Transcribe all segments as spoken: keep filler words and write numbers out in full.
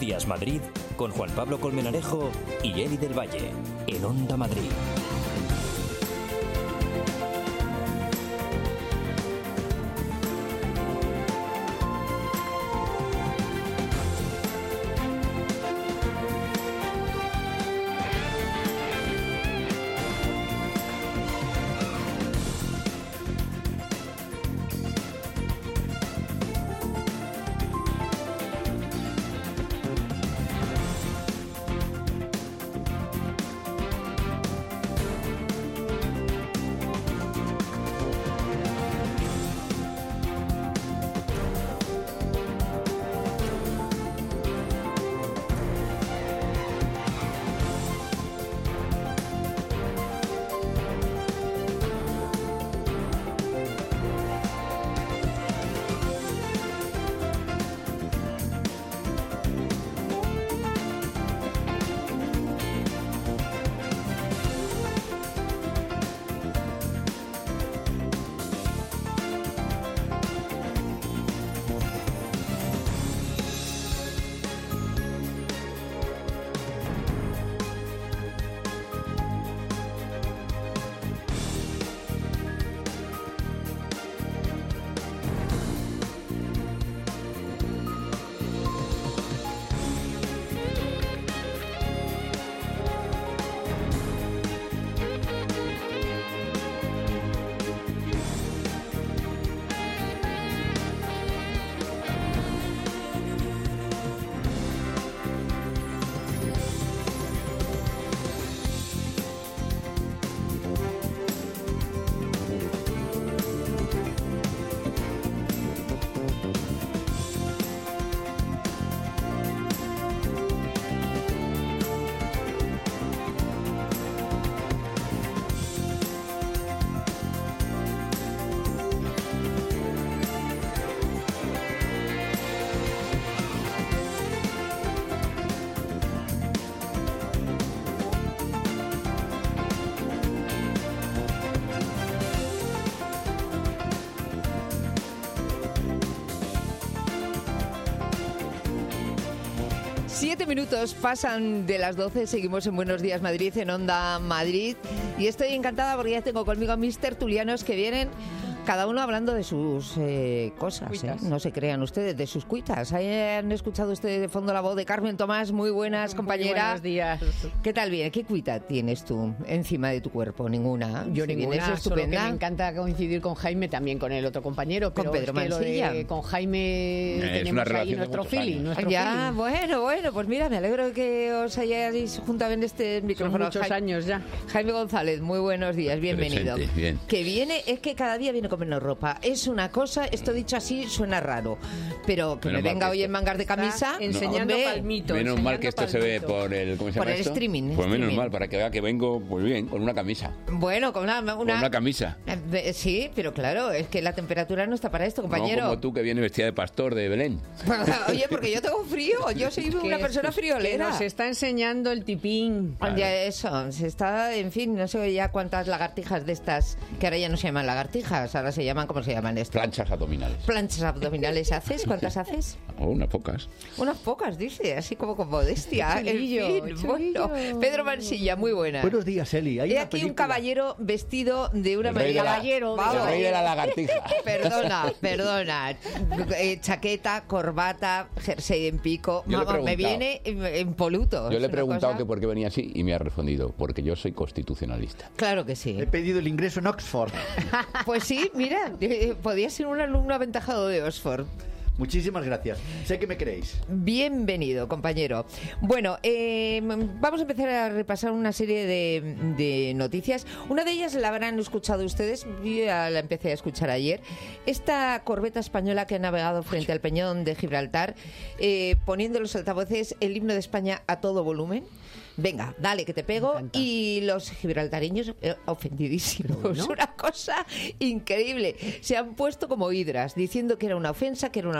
Días Madrid con Juan Pablo Colmenarejo y Eli del Valle en Onda Madrid. Siete minutos pasan de las doce, seguimos en Buenos Días Madrid, en Onda Madrid. Y estoy encantada porque ya tengo conmigo a mis tertulianos que vienen cada uno hablando de sus eh, cosas, ¿eh? No se crean ustedes, de sus cuitas. Ahí han escuchado ustedes de fondo la voz de Carmen Tomás. Muy buenas, compañera. Muy buenos días. ¿Qué tal bien? ¿Qué cuita tienes tú encima de tu cuerpo? ¿Ninguna? Yo si ninguna, vienes solo que estupenda. me encanta coincidir con Jaime, también con el otro compañero. Pero con Pedro es que Mansilla. Lo de, con Jaime es tenemos ahí nuestro feeling. Nuestro ya, feeling. bueno, bueno, pues mira, me alegro de que os hayáis juntado en este micrófono. Son muchos Jaime, años ya. Jaime González, muy buenos días, bienvenido. Presente, bien. Que viene, es que cada día viene con menos ropa. Es una cosa, esto dicho así suena raro, pero que Menos me mal venga que hoy esto- en mangas de camisa, Está enseñando hombre, palmitos. Menos mal que esto se ve palmito. por el, ¿cómo se Por llama el esto? streaming, Pues menos streaming. mal, para que vea que vengo pues bien, con una camisa. bueno, con una, una- Con una camisa. Eh, sí, pero claro, es que la temperatura no está para esto, compañero. No como tú que vienes vestida de pastor de Belén. Oye, porque yo tengo frío, yo soy Que- una persona que friolera. nos está enseñando el tipín. Claro. Ya eso, se está, en fin, no sé ya cuántas lagartijas de estas, que ahora ya no se llaman lagartijas, ahora se llaman, ¿cómo se llaman esto? Planchas abdominales. Planchas abdominales haces, ¿cuántas haces? Oh, unas pocas. Unas pocas, dice, así como con modestia. En Chulillo, fin, chulillo. bueno, Pedro Mansilla, muy buena. Buenos días, Eli. Hay He una aquí un película- caballero vestido de una El rey de la- Caballero, Vamos. El rey de la lagartija. Perdona, perdona. Eh, chaqueta, corbata, jersey en pico. Yo le he Vamos, me preguntado. viene en, en poluto. Yo Es le he una preguntado cosa- que por qué venía así y me ha respondido, porque yo soy constitucionalista. Claro que sí. He pedido el ingreso en Oxford. Pues sí, mira, eh, podía ser un alumno aventajado de Oxford. Muchísimas gracias. Sé que me queréis. Bienvenido, compañero. Bueno, eh, vamos a empezar a repasar una serie de, de noticias. Una de ellas la habrán escuchado ustedes, yo ya la empecé a escuchar ayer. Esta corbeta española que ha navegado frente al peñón de Gibraltar, eh, poniendo en los altavoces el himno de España a todo volumen. Venga, dale, que te pego. Me encanta. Y los gibraltareños eh, ofendidísimos. Bueno. Una cosa increíble. Se han puesto como hidras, diciendo que era una ofensa, que era una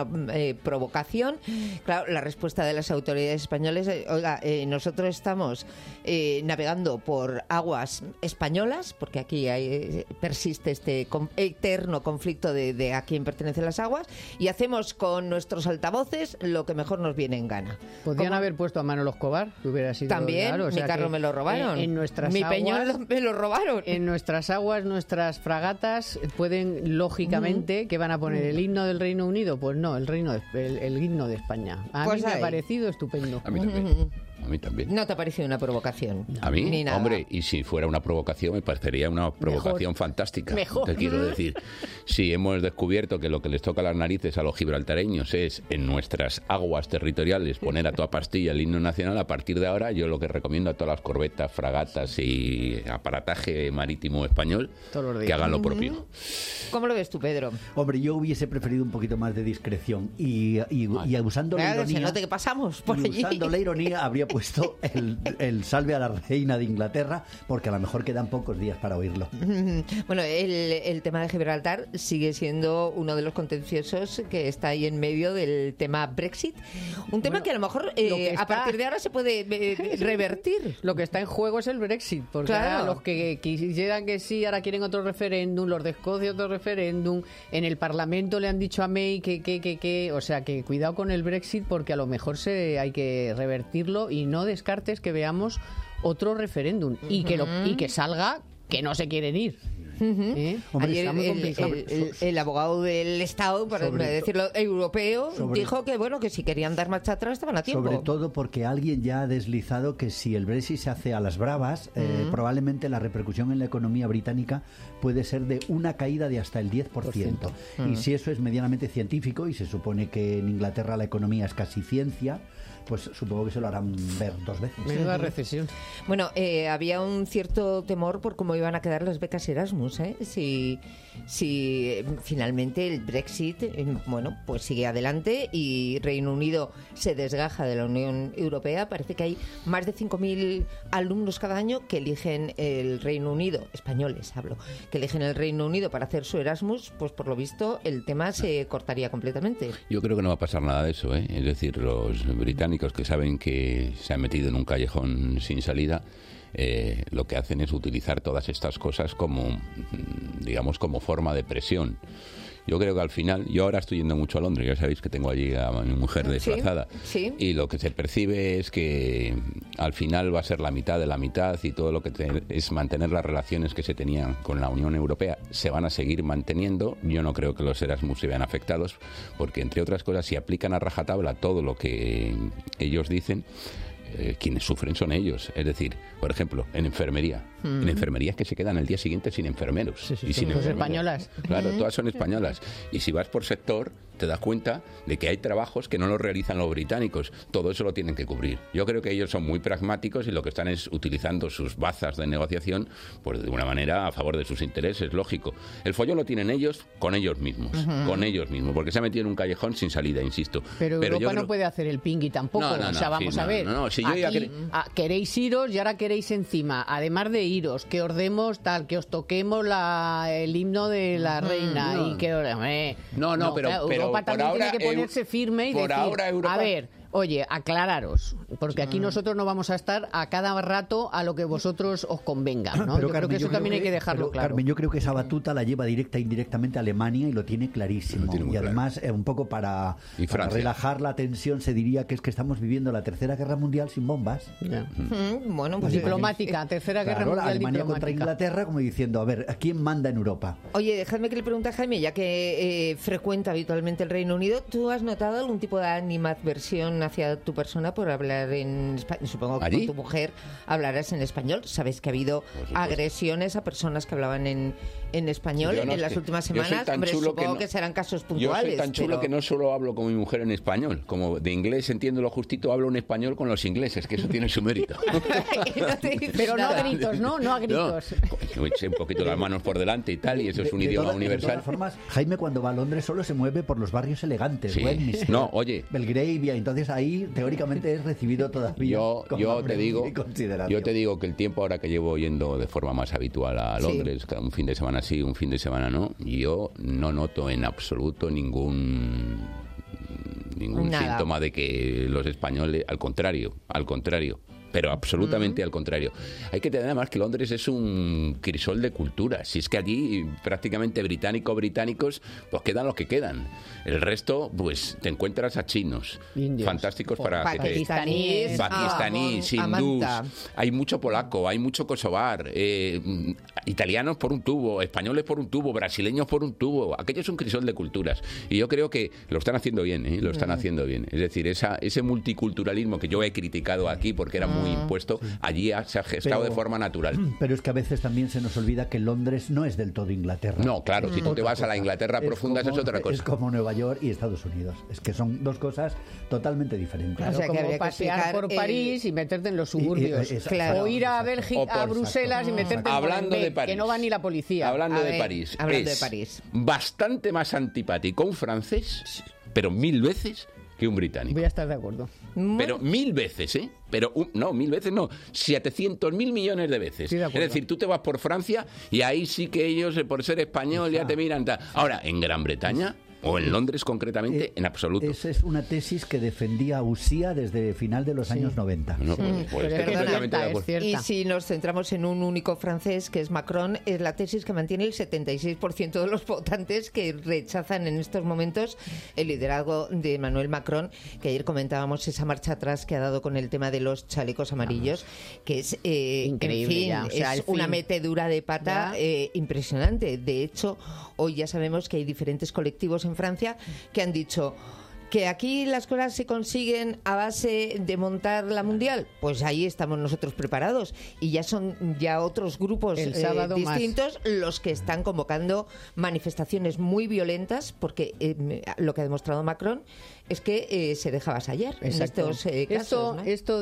una eh, provocación. Claro, la respuesta de las autoridades españolas, eh, oiga, eh, nosotros estamos eh, navegando por aguas españolas, porque aquí hay, eh, persiste este con, eterno conflicto de, de a quién pertenecen las aguas, y hacemos con nuestros altavoces lo que mejor nos viene en gana. Podrían ¿Cómo? haber puesto a Manolo Escobar, que hubiera sido También, claro, o sea mi carro que me lo robaron. En, en nuestras mi aguas, peñón lo- me lo robaron. En nuestras aguas, nuestras fragatas pueden, lógicamente, ¿qué van a poner? ¿El himno del Reino Unido? Pues no, el, reino de- el, el himno de España. A Pues mí me ahí. ha parecido estupendo. A mí también. A mí también. ¿No te ha parecido una provocación? A mí, Ni nada. hombre, y si fuera una provocación, me parecería una provocación fantástica. Mejor. Te quiero decir, si hemos descubierto que lo que les toca a las narices a los gibraltareños es en nuestras aguas territoriales poner a toda pastilla el himno nacional, a partir de ahora yo lo que recomiendo a todas las corbetas, fragatas y aparataje marítimo español, Todos los días. que hagan lo propio. ¿Cómo lo ves tú, Pedro? Hombre, yo hubiese preferido un poquito más de discreción y, y, y usando la Claro, que se ironía... note que pasamos por y allí. usando la ironía habría puesto el, el salve a la reina de Inglaterra, porque a lo mejor quedan pocos días para oírlo. Bueno, el, el tema de Gibraltar sigue siendo uno de los contenciosos que está ahí en medio del tema Brexit. Un tema Bueno, que a lo mejor lo eh, que a está- partir de ahora se puede eh, revertir. Lo que está en juego es el Brexit, porque Claro. ahora los que quisieran que sí, ahora quieren otro referéndum, los de Escocia otro referéndum, en el Parlamento le han dicho a May que, que, que, que, o sea, que cuidado con el Brexit porque a lo mejor se hay que revertirlo y no descartes que veamos otro referéndum y que lo, y que salga que no se quieren ir. ¿Eh? Hombre, Ayer está muy el, complicado. el- el- el abogado del Estado, para Sobre to- decirlo europeo, sobre- dijo que bueno que si querían dar marcha atrás estaban a tiempo. Sobre todo porque alguien ya ha deslizado que si el Brexit se hace a las bravas, eh, probablemente la repercusión en la economía británica puede ser de una caída de hasta el diez por ciento. Y si eso es medianamente científico, y se supone que en Inglaterra la economía es casi ciencia, pues supongo que se lo harán ver dos veces. Menuda recesión. Bueno, eh, había un cierto temor por cómo iban a quedar las becas Erasmus, ¿eh? Si, si eh, finalmente el Brexit, eh, bueno, pues sigue adelante y Reino Unido se desgaja de la Unión Europea. Parece que hay más de cinco mil alumnos cada año que eligen el Reino Unido, españoles hablo, que eligen el Reino Unido para hacer su Erasmus, pues por lo visto el tema se cortaría completamente. Yo creo que no va a pasar nada de eso, ¿eh? Es decir, los británicos que saben que se han metido en un callejón sin salida, eh, lo que hacen es utilizar todas estas cosas como, mm, digamos, como forma de presión. Yo creo que al final, yo ahora estoy yendo mucho a Londres, ya sabéis que tengo allí a mi mujer desplazada, sí. y lo que se percibe es que al final va a ser la mitad de la mitad y todo lo que te- es mantener las relaciones que se tenían con la Unión Europea se van a seguir manteniendo. Yo no creo que los Erasmus se vean afectados, porque entre otras cosas, si aplican a rajatabla todo lo que ellos dicen, eh, quienes sufren son ellos. Es decir, por ejemplo, en enfermería. En enfermería es que se quedan el día siguiente sin enfermeros. Sí, sí, y sí, sin pues enfermeras. españolas. Claro, todas son españolas. Y si vas por sector, te das cuenta de que hay trabajos que no los realizan los británicos. Todo eso lo tienen que cubrir. Yo creo que ellos son muy pragmáticos y lo que están es utilizando sus bazas de negociación, pues de una manera a favor de sus intereses, lógico. El follón lo tienen ellos con ellos mismos, con ellos mismos, porque se ha metido en un callejón sin salida, insisto. Pero, yo Europa creo- no puede hacer el pingui tampoco. No, no, o sea, no, vamos sí, a no, ver. no, no, si yo ya Aquí, cre- ah, queréis iros y ahora queréis encima, además de iros, que os demos tal, que os toquemos la, el himno de la reina no. y que... eh, No, no, pero- claro, pero Europa por también ahora tiene que ponerse Eu- firme y por decir, ahora Europa- a ver... Oye, aclararos, porque aquí nosotros no vamos a estar a cada rato a lo que vosotros os convenga, ¿no? Pero, Yo creo Carmen, que eso yo también hay que dejarlo pero, claro. Carmen, yo creo que esa batuta la lleva directa e indirectamente Alemania y lo tiene clarísimo. Lo tiene muy y además, eh, un poco para, Y para Francia. relajar la tensión, se diría que es que estamos viviendo la Tercera Guerra Mundial sin bombas. Ya. Mm, bueno, pues Diplomática, tercera guerra Claro, mundial Alemania diplomática. contra Inglaterra, como diciendo, a ver, ¿a quién manda en Europa? Oye, dejadme que le pregunte a Jaime, ya que eh, frecuenta habitualmente el Reino Unido, ¿tú has notado algún tipo de animadversión hacia tu persona por hablar en español? Supongo que ¿Allí? con tu mujer hablarás en español. Sabes que ha habido supuesto. agresiones a personas que hablaban en, en español Yo no en sé. las últimas Yo soy semanas. tan Hombre, chulo supongo que que, no- serán casos Yo puntuales. soy tan chulo pero- que no solo hablo con mi mujer en español, como de inglés entiendo lo justito, hablo en español con los ingleses, que eso tiene su mérito. Y no te dices Pero no a nada. gritos, ¿no? No a gritos. No, eché un poquito las manos por delante y tal, y eso es un De- de idioma todas- de universal. todas formas, Jaime cuando va a Londres solo se mueve por los barrios elegantes, Sí. Westminster, No, oye. Belgravia, entonces ahí teóricamente es recibido todavía. Yo, con yo más te digo, y consideración. yo te digo que el tiempo ahora que llevo yendo de forma más habitual a Sí. Londres, cada un fin de semana sí, un fin de semana no, yo no noto en absoluto ningún ningún Nada. síntoma de que los españoles, al contrario, al contrario. Pero absolutamente mm. al contrario. Hay que tener además que Londres es un crisol de culturas. Si es que allí prácticamente británicos, británicos, pues quedan los que quedan. El resto, pues te encuentras a chinos, indios, fantásticos para pakistaníes, que te... Pakistaníes, ah, hindús, hay mucho polaco, hay mucho kosovar, eh, italianos por un tubo, españoles por un tubo, brasileños por un tubo. Aquello es un crisol de culturas. Y yo creo que lo están haciendo bien, ¿eh? Lo están mm. haciendo bien. Es decir, esa, ese multiculturalismo que yo he criticado aquí porque era muy impuesto, sí. allí ha, se ha gestado pero, de forma natural. Pero es que a veces también se nos olvida que Londres no es del todo Inglaterra. No, claro, si tú te vas cosa. a la Inglaterra es profunda, como, es otra cosa. Es como Nueva York y Estados Unidos. Es que son dos cosas totalmente diferentes. Claro, o sea, como pasear por el... París y meterte en los suburbios. Y, y, y, claro, o ir a Bélgica, a Bruselas exacto. y meterte en hablando de París, que no va ni la policía. Hablando, ver, de, París, hablando es de París. bastante más antipático un francés, pero mil veces que un británico. Voy a estar de acuerdo. Pero mil veces, ¿eh? Pero un, no, mil veces no, setecientos mil millones de veces. Sí, de es decir, tú te vas por Francia y ahí sí que ellos, por ser español, ya te miran. Ta. Ahora, en Gran Bretaña... o en Londres concretamente, eh, en absoluto. Esa es una tesis que defendía Usía desde final de los sí. años noventa. No, pues, pues, sí. Perdona, es y si nos centramos en un único francés, que es Macron, es la tesis que mantiene el setenta y seis por ciento de los votantes que rechazan en estos momentos el liderazgo de Emmanuel Macron, que ayer comentábamos esa marcha atrás que ha dado con el tema de los chalecos amarillos, que es, eh, increíble, en fin, ya. O sea, es una metedura de pata eh, impresionante. De hecho, hoy ya sabemos que hay diferentes colectivos en Francia que han dicho que aquí las cosas se consiguen a base de montar la mundial, pues ahí estamos nosotros preparados y ya son ya otros grupos el sábado eh, distintos más. Los que están convocando manifestaciones muy violentas porque eh, lo que ha demostrado Macron es que eh, se deja vasallar en estos eh, casos. Esto, ¿no? esto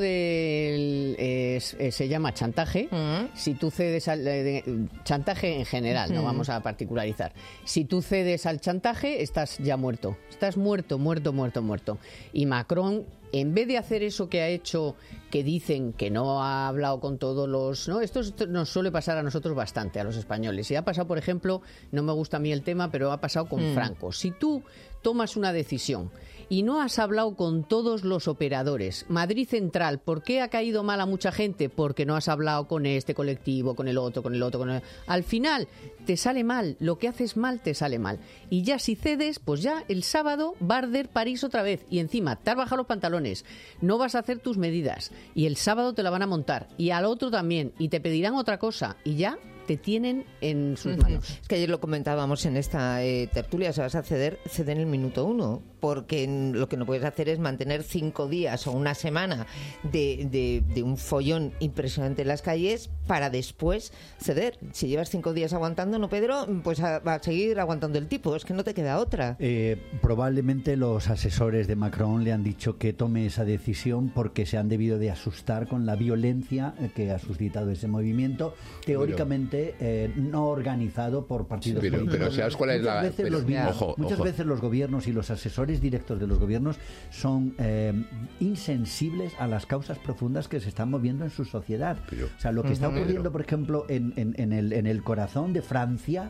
del, eh, eh, se llama chantaje. Uh-huh. Si tú cedes al eh, de, chantaje en general, uh-huh. no vamos a particularizar. Si tú cedes al chantaje, estás ya muerto. Estás muerto, muerto, muerto, muerto. Y Macron, en vez de hacer eso que ha hecho, que dicen que no ha hablado con todos los... ¿no? Esto, esto nos suele pasar a nosotros bastante, a los españoles. Y ha pasado, por ejemplo, no me gusta a mí el tema, pero ha pasado con mm. Franco. Si tú tomas una decisión y no has hablado con todos los operadores, Madrid Central, ¿por qué ha caído mal a mucha gente? Porque no has hablado con este colectivo, con el otro, con el otro, con el... Al final te sale mal, lo que haces mal te sale mal. Y ya si cedes, pues ya el sábado va a arder París otra vez. Y encima te has bajado los pantalones, no vas a hacer tus medidas. Y el sábado te la van a montar. Y al otro también. Y te pedirán otra cosa. Y ya te tienen en sus manos. Es que ayer lo comentábamos en esta eh, tertulia, si vas a ceder, cede en el minuto uno, porque lo que no puedes hacer es mantener cinco días o una semana de, de, de un follón impresionante en las calles para después ceder. Si llevas cinco días aguantando, ¿no, Pedro? Pues a, va a seguir aguantando el tipo, es que no te queda otra. Eh, probablemente los asesores de Macron le han dicho que tome esa decisión porque se han debido de asustar con la violencia que ha suscitado ese movimiento, teóricamente Eh, no organizado por partidos sí, pero, políticos. Pero ¿sabes cuál es muchas la...? Veces pero, los mismos, ojo, muchas ojo. veces los gobiernos y los asesores directos de los gobiernos son eh, insensibles a las causas profundas que se están moviendo en su sociedad. Pero, o sea, lo que uh-huh. está ocurriendo, por ejemplo, en, en, en, el, en el corazón de Francia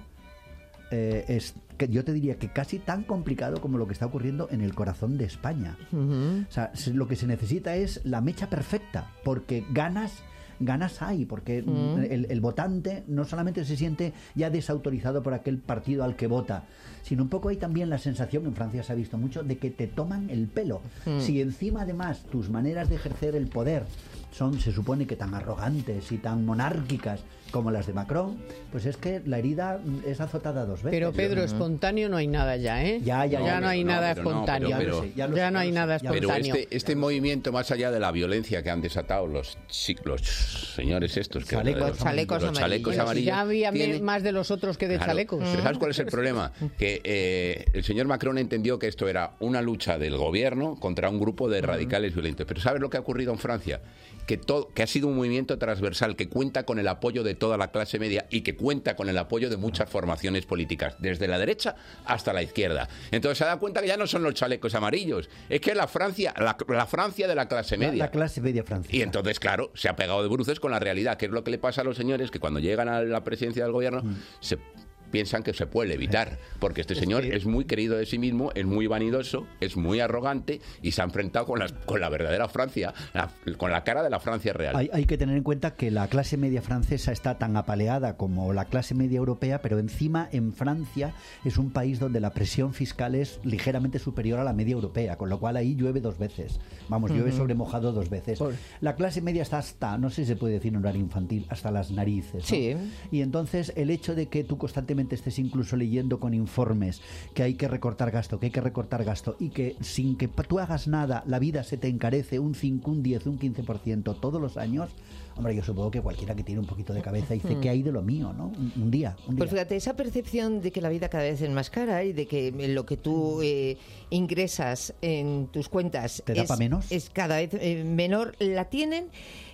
eh, es que yo te diría que casi tan complicado como lo que está ocurriendo en el corazón de España. Uh-huh. O sea, lo que se necesita es la mecha perfecta, porque ganas ganas hay, porque mm. el, el votante no solamente se siente ya desautorizado por aquel partido al que vota, sino un poco hay también la sensación, en Francia se ha visto mucho, de que te toman el pelo. Mm. Si encima además tus maneras de ejercer el poder son, se supone que tan arrogantes y tan monárquicas como las de Macron, pues es que la herida es azotada dos veces. Pero Pedro, espontáneo no hay nada ya, ¿eh? Ya, ya, ya, ya no, no hay no, nada pero espontáneo. No, pero, ya, sé, ya, ya sé, no hay nada espontáneo. Pero este, este movimiento, más allá de la violencia que han desatado los, los señores estos, que chalecos, los, chalecos, los chalecos amarillos. amarillos, ya había tiene... más de los otros que de claro, chalecos. Pero ¿sabes cuál es el problema? Que eh, el señor Macron entendió que esto era una lucha del gobierno contra un grupo de radicales violentos. Pero ¿sabes lo que ha ocurrido en Francia? Que, todo, que ha sido un movimiento transversal, que cuenta con el apoyo de toda la clase media y que cuenta con el apoyo de muchas formaciones políticas, desde la derecha hasta la izquierda. Entonces se da cuenta que ya no son los chalecos amarillos, es que es la Francia, la, la Francia de la clase media. La, la clase media francesa. Y entonces, claro, se ha pegado de bruces con la realidad, que es lo que le pasa a los señores que cuando llegan a la presidencia del gobierno mm. se piensan que se puede evitar, porque este señor es muy querido de sí mismo, es muy vanidoso, es muy arrogante y se ha enfrentado con, las, con la verdadera Francia, la, con la cara de la Francia real. Hay, hay que tener en cuenta que la clase media francesa está tan apaleada como la clase media europea, pero encima en Francia es un país donde la presión fiscal es ligeramente superior a la media europea, con lo cual ahí llueve dos veces. Vamos, llueve uh-huh. sobre mojado dos veces. Por... La clase media está hasta, no sé si se puede decir en horario infantil, hasta las narices, ¿no? Sí. Y entonces el hecho de que tú constantemente estés incluso leyendo con informes que hay que recortar gasto, que hay que recortar gasto y que sin que tú hagas nada la vida se te encarece un cinco, un diez, un quince por ciento todos los años, hombre, yo supongo que cualquiera que tiene un poquito de cabeza dice, ¿qué hay de lo mío, no? Un, un día, un día. Pues fíjate, esa percepción de que la vida cada vez es más cara y de que lo que tú eh, ingresas en tus cuentas ¿Te da es, pa' menos? es cada vez eh, menor, la tienen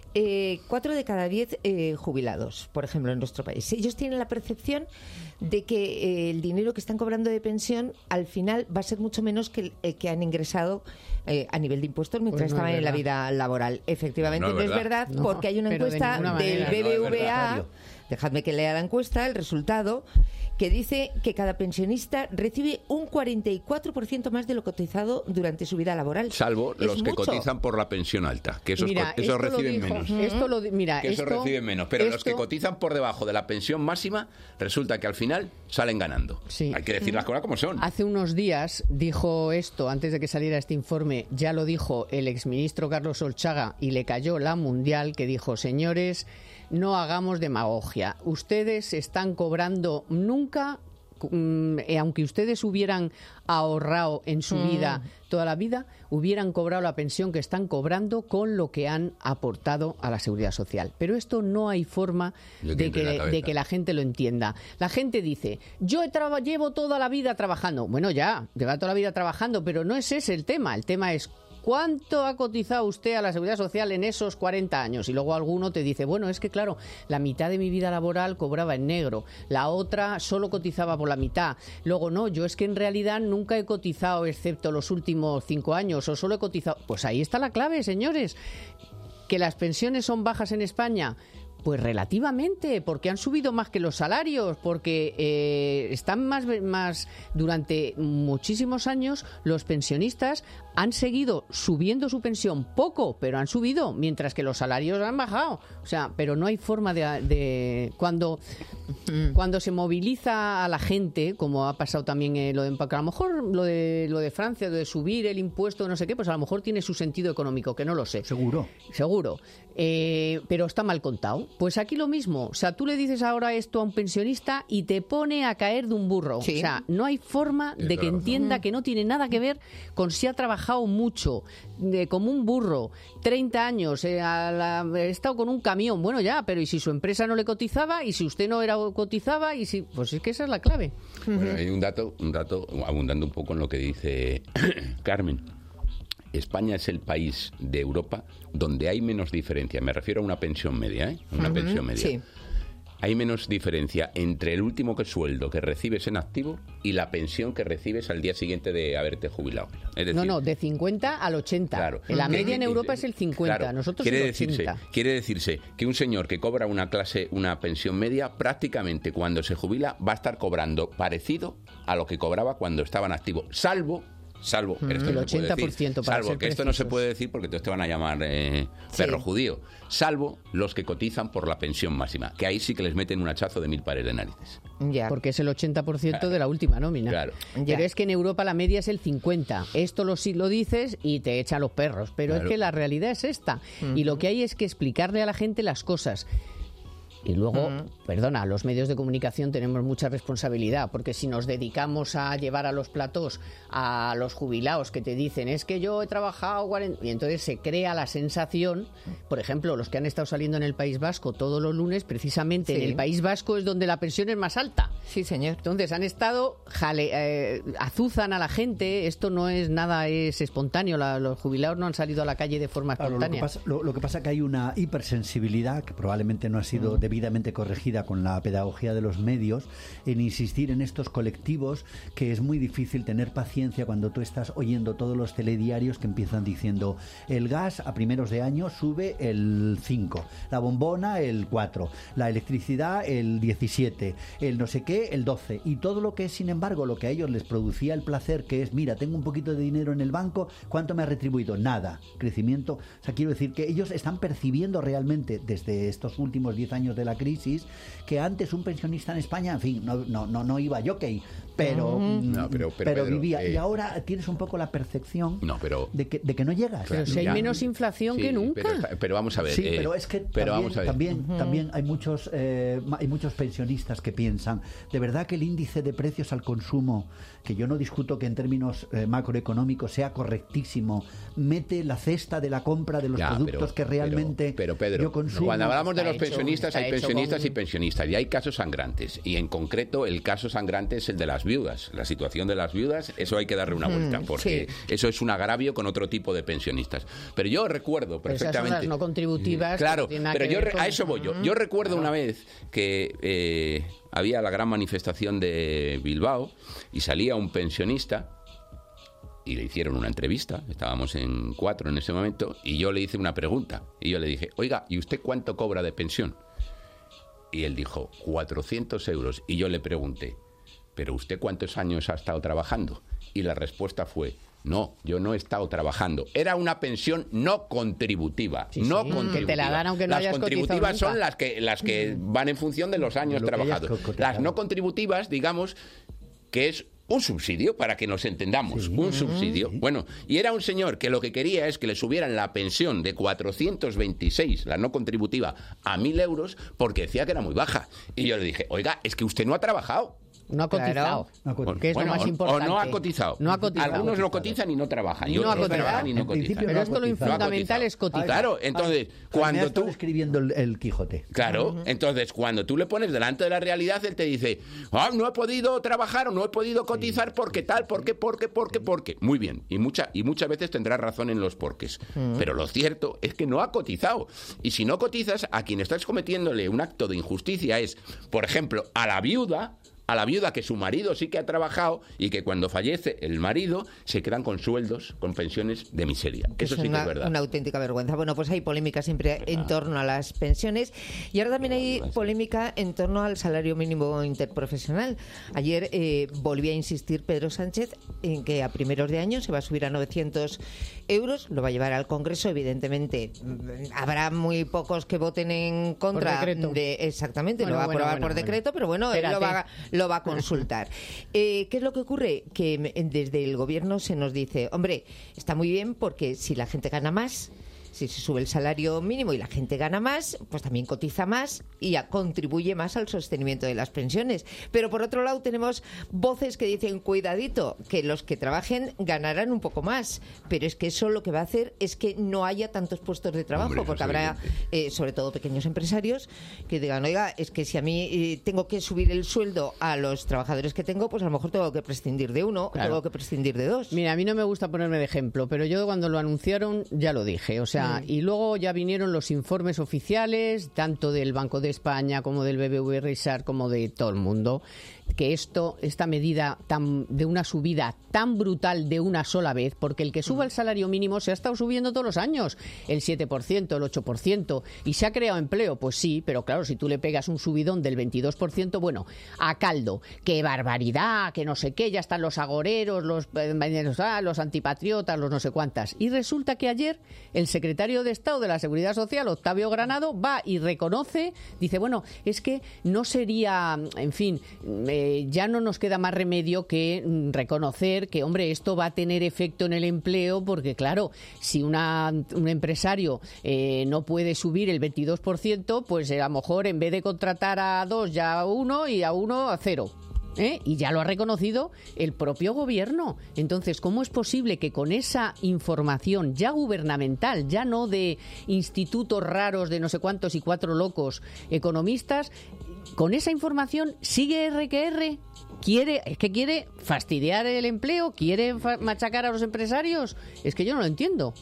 eh, cuatro de cada diez eh, jubilados, por ejemplo, en nuestro país. Ellos tienen la percepción de que eh, el dinero que están cobrando de pensión al final va a ser mucho menos que el eh, que han ingresado eh, a nivel de impuestos mientras pues no estaban es en la vida laboral. Efectivamente, no, no es es verdad, verdad no, porque hay una encuesta de del manera. B B V No, A, dejadme que lea la encuesta, el resultado, que dice que cada pensionista recibe un cuarenta y cuatro por ciento más de lo cotizado durante su vida laboral. Salvo Es los que mucho. cotizan por la pensión alta, que esos, Mira, co- esos esto lo reciben dijo- menos. Esto lo, di- mira, Que esos esto- reciben menos, pero los que esto- cotizan por debajo de la pensión máxima, resulta que al final salen ganando. Sí. Hay que decir las cosas como son. Hace unos días dijo esto, antes de que saliera este informe, ya lo dijo el exministro Carlos Olchaga y le cayó la Mundial, que dijo, señores, no hagamos demagogia. Ustedes están cobrando nunca, mm, eh, aunque ustedes hubieran ahorrado en su Mm. vida toda la vida, hubieran cobrado la pensión que están cobrando con lo que han aportado a la seguridad social. Pero esto no hay forma Yo de te entro en la que, cabeza. de que la gente lo entienda. La gente dice, yo he traba- llevo toda la vida trabajando. Bueno, ya, lleva toda la vida trabajando, pero no es ese el tema. El tema es ¿cuánto ha cotizado usted a la seguridad social en esos cuarenta años? Y luego alguno te dice, bueno, es que claro, la mitad de mi vida laboral cobraba en negro, la otra solo cotizaba por la mitad. Luego, no, yo es que en realidad nunca he cotizado excepto los últimos cinco años, o solo he cotizado. Pues ahí está la clave, señores. ¿Que las pensiones son bajas en España? Pues relativamente, porque han subido más que los salarios, porque eh, están más, más durante muchísimos años los pensionistas han seguido subiendo su pensión poco, pero han subido, mientras que los salarios han bajado. O sea, pero no hay forma de, de cuando cuando se moviliza a la gente, como ha pasado también eh, lo de porque a lo mejor lo de lo de Francia, lo de subir el impuesto, no sé qué, pues a lo mejor tiene su sentido económico, que no lo sé. Seguro. Seguro. Eh, pero está mal contado. Pues aquí lo mismo. O sea, tú le dices ahora esto a un pensionista y te pone a caer de un burro. Sí. O sea, no hay forma Tienes de toda que la razón. entienda que no tiene nada que ver con si ha trabajado mucho, de, como un burro, treinta años, eh, a la- ha estado con un camión. Bueno, ya, pero ¿y si su empresa no le cotizaba? ¿Y si usted no era cotizaba? Y si, pues es que esa es la clave. Bueno, hay un dato, un dato, abundando un poco en lo que dice Carmen. España es el país de Europa donde hay menos diferencia. Me refiero a una pensión media, ¿eh? Una Ujú, pensión media. sí. Hay menos diferencia entre el último que sueldo que recibes en activo y la pensión que recibes al día siguiente de haberte jubilado. Es decir, No, no, de cincuenta al ochenta. Claro. La ¿Qué- media en qué- Europa es el cincuenta, claro, nosotros quiere el decirse, ochenta. quiere decirse que un señor que cobra una clase, una pensión media, prácticamente cuando se jubila va a estar cobrando parecido a lo que cobraba cuando estaba en activo, salvo salvo esto el no se puede ochenta por ciento decir, para salvo ser que esto no se precisos. puede decir porque entonces te van a llamar eh, Sí. perro judío, salvo los que cotizan por la pensión máxima, que ahí sí que les meten un hachazo de mil pares de narices. Ya. Porque es el ochenta por ciento Claro. de la última nómina. Claro. Pero Ya. es que en Europa la media es el cincuenta. Esto lo, sí lo dices y te echa los perros. Pero Claro. es que la realidad es esta. Y lo que hay es que explicarle a la gente las cosas. Y luego, perdona, los medios de comunicación tenemos mucha responsabilidad, porque si nos dedicamos a llevar a los platós a los jubilados que te dicen, es que yo he trabajado cuarenta... Y entonces se crea la sensación, por ejemplo, los que han estado saliendo en el País Vasco todos los lunes, precisamente Sí. en el País Vasco es donde la pensión es más alta. Sí, señor. Entonces han estado, jale, eh, azuzan a la gente, esto no es nada, es espontáneo, la- los jubilados no han salido a la calle de forma Claro, lo que espontánea. pasa, lo, lo que pasa que hay una hipersensibilidad que probablemente no ha sido de debidamente corregida con la pedagogía de los medios, en insistir en estos colectivos, que es muy difícil tener paciencia cuando tú estás oyendo todos los telediarios que empiezan diciendo el gas a primeros de año sube el cinco, la bombona el cuatro, la electricidad el diecisiete, el no sé qué el doce, y todo lo que es, sin embargo, lo que a ellos les producía el placer, que es, mira, tengo un poquito de dinero en el banco, ¿cuánto me ha retribuido? Nada. Crecimiento. O sea, quiero decir que ellos están percibiendo realmente desde estos últimos diez años de la crisis que antes un pensionista en España, en fin, no, no, no, no iba jockey, pero, no, pero, pero, pero Pedro, vivía. eh, y ahora tienes un poco la percepción no, pero, de, que, de que no llegas. Pero si hay ya. menos inflación Sí, que nunca. Pero, pero vamos a ver. Sí, eh, pero es que pero también, vamos a ver. también, uh-huh. también hay muchos eh, hay muchos pensionistas que piensan, de verdad que el índice de precios al consumo, que yo no discuto que en términos eh, macroeconómicos sea correctísimo, mete la cesta de la compra de los Ya, productos pero, que realmente pero, pero Pedro, yo consumo. cuando hablamos de los Está hecho, pensionistas, está hay hecho pensionistas con- y pensionistas, y hay casos sangrantes. Y en concreto, el caso sangrante es el de las viudas. La situación de las viudas, eso hay que darle una vuelta, porque sí. eso es un agravio con otro tipo de pensionistas. Pero yo recuerdo Pero esas son perfectamente. las no contributivas. que Claro, no tienen nada pero que yo ver re- con- a eso voy yo. Yo recuerdo Claro. una vez que eh, había la gran manifestación de Bilbao y salía un pensionista y le hicieron una entrevista, estábamos en cuatro en ese momento, y yo le hice una pregunta. Y yo le dije, oiga, ¿y usted cuánto cobra de pensión? Y él dijo, cuatrocientos euros. Y yo le pregunté, ¿pero usted cuántos años ha estado trabajando? Y la respuesta fue, no, yo no he estado trabajando. Era una pensión no contributiva. Sí, no sí, contributiva. que te la dan aunque no las hayas contributivas cotizado son nunca. las que, las que van en función de los años De lo que hayas trabajados. co- cotizado. Las no contributivas, digamos, que es un subsidio, para que nos entendamos, Sí. un subsidio. Bueno, y era un señor que lo que quería es que le subieran la pensión de cuatrocientos veintiséis, la no contributiva, a mil euros, porque decía que era muy baja. Y yo le dije, oiga, es que usted no ha trabajado. No ha cotizado. Claro. No ha cotizado. Que es Bueno, lo más o- importante. O no ha cotizado. No ha cotizado. Algunos no cotizan y no trabajan. Y No ha otros cotizado. trabajan y no En cotizan. principio Pero no ha esto lo cotizado. fundamental No ha es cotizar. Claro, entonces, cuando Me ha estado tú... escribiendo el, el Quijote. Claro, entonces cuando tú le pones delante de la realidad, él te dice, ah, no he podido trabajar o no he podido cotizar porque tal, porque, porque, porque, porque. Muy bien, y, mucha, y muchas veces tendrás razón en los porques. Pero lo cierto es que no ha cotizado. Y si no cotizas, a quien estás cometiéndole un acto de injusticia es, por ejemplo, a la viuda, a la viuda que su marido sí que ha trabajado y que cuando fallece el marido se quedan con sueldos, con pensiones de miseria. Que Eso es sí una, que es verdad. una auténtica vergüenza. Bueno, pues hay polémica siempre en torno a las pensiones y ahora también hay polémica en torno al salario mínimo interprofesional. Ayer eh, volví a insistir Pedro Sánchez en que a primeros de año se va a subir a novecientos euros, lo va a llevar al Congreso, evidentemente mm, habrá muy pocos que voten en contra decreto. de exactamente, Bueno, lo va a bueno, aprobar bueno, por bueno. decreto, pero bueno, él lo va, a- Espérate. lo va a consultar. Eh, ¿Qué es lo que ocurre? Que me- desde el gobierno se nos dice, hombre, está muy bien porque si la gente gana más, si se sube el salario mínimo y la gente gana más, pues también cotiza más y ya contribuye más al sostenimiento de las pensiones. Pero por otro lado tenemos voces que dicen, cuidadito, que los que trabajen ganarán un poco más. Pero es que eso lo que va a hacer es que no haya tantos puestos de trabajo, Hombre, eso porque es habrá, evidente. eh, sobre todo pequeños empresarios, que digan, oiga, es que si a mí eh, tengo que subir el sueldo a los trabajadores que tengo, pues a lo mejor tengo que prescindir de uno, Claro. tengo que prescindir de dos. Mira, a mí no me gusta ponerme de ejemplo, pero yo cuando lo anunciaron ya lo dije. O sea, y luego ya vinieron los informes oficiales, tanto del Banco de España como del B B V Risar, como de todo el mundo, que esto, esta medida tan, de una subida tan brutal de una sola vez, porque el que suba el salario mínimo se ha estado subiendo todos los años, el siete por ciento, el ocho por ciento, y se ha creado empleo, pues sí, pero claro, si tú le pegas un subidón del veintidós por ciento, bueno, a caldo, qué barbaridad, que no sé qué, ya están los agoreros, los, eh, ah, los antipatriotas, los no sé cuántas. Y resulta que ayer el secretario de Estado de la Seguridad Social, Octavio Granado, va y reconoce, dice, bueno, es que no sería, en fin, eh, ya no nos queda más remedio que mm, reconocer que, hombre, esto va a tener efecto en el empleo, porque claro, si una, un empresario eh, no puede subir el veintidós por ciento, pues eh, a lo mejor en vez de contratar a dos, ya a uno, y a uno a cero. ¿Eh? Y ya lo ha reconocido el propio gobierno. Entonces, ¿cómo es posible que con esa información ya gubernamental, ya no de institutos raros de no sé cuántos y cuatro locos economistas, con esa información sigue R que R? ¿Quiere, es que quiere fastidiar el empleo? ¿Quiere fa- machacar a los empresarios? Es que yo no lo entiendo.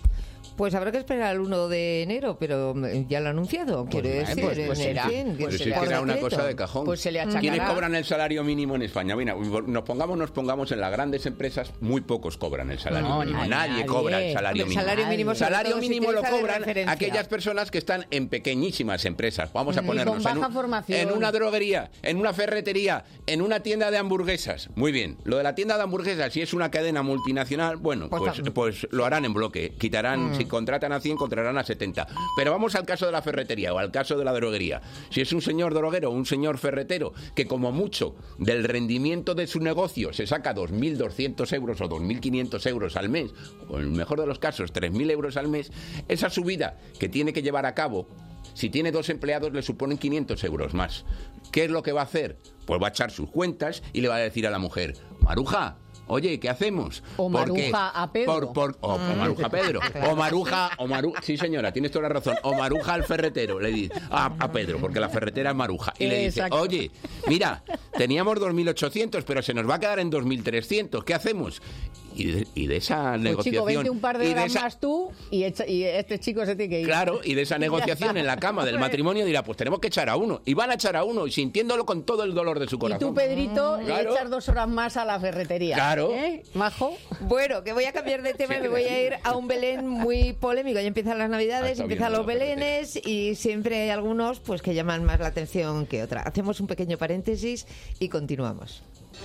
Pues habrá que esperar al uno de enero, pero ya lo ha anunciado, Pues, quiero eh, decir. pues- pues en será. fin, Pues Pero si por es que era una decreto. cosa de cajón. Pues se le achacará. ¿Quiénes cobran el salario mínimo en España? Mira, nos pongamos, nos pongamos en las grandes empresas, muy pocos cobran el salario No, mínimo. nadie, Nadie, nadie. cobra el salario El mínimo. salario mínimo, El sobre salario todo si mínimo lo utiliza de cobran referencia. aquellas personas que están en pequeñísimas empresas. Vamos a Y ponernos con baja en, un- formación. en una droguería, en una ferretería, en una tienda de hamburguesas. Muy bien. Lo de la tienda de hamburguesas, si es una cadena multinacional, bueno, Pues pues, tam- pues lo harán en bloque. Quitarán, si contratan a cien, contratarán a setenta. Pero vamos al caso de la ferretería o al caso de la droguería. Si es un señor droguero o un señor ferretero que como mucho del rendimiento de su negocio se saca dos mil doscientos euros o dos mil quinientos euros al mes, o en el mejor de los casos tres mil euros al mes, esa subida que tiene que llevar a cabo, si tiene dos empleados, le suponen quinientos euros más. ¿Qué es lo que va a hacer? Pues va a echar sus cuentas y le va a decir a la mujer: Maruja, oye, ¿qué hacemos? O Porque- Maruja a Pedro. por- por- o, o Maruja a Pedro. O Maruja, o Maru, sí señora, tienes toda la razón. O Maruja al ferretero, le dice a, a Pedro, porque la ferretera es Maruja. Y le dice: Exacto. oye, mira, teníamos dos mil ochocientos, pero se nos va a quedar en dos mil trescientos. ¿Qué hacemos? Y de, y de esa Pues negociación... chico, vente un par de y horas esa- más tú y, echa- y este chico se tiene que ir. Claro, y de esa negociación en la cama del matrimonio dirá: pues tenemos que echar a uno. Y van a echar a uno, y sintiéndolo con todo el dolor de su Y corazón. tú, Pedrito, Claro. le echas dos horas más a la ferretería. Claro. ¿Eh, majo? Bueno, que voy a cambiar de tema y me voy a ir a un Belén muy polémico. Ya empiezan las Ah, Navidades, está empiezan bien, los la ferretería. Belenes y siempre hay algunos pues que llaman más la atención que otra. Hacemos un pequeño paréntesis y continuamos.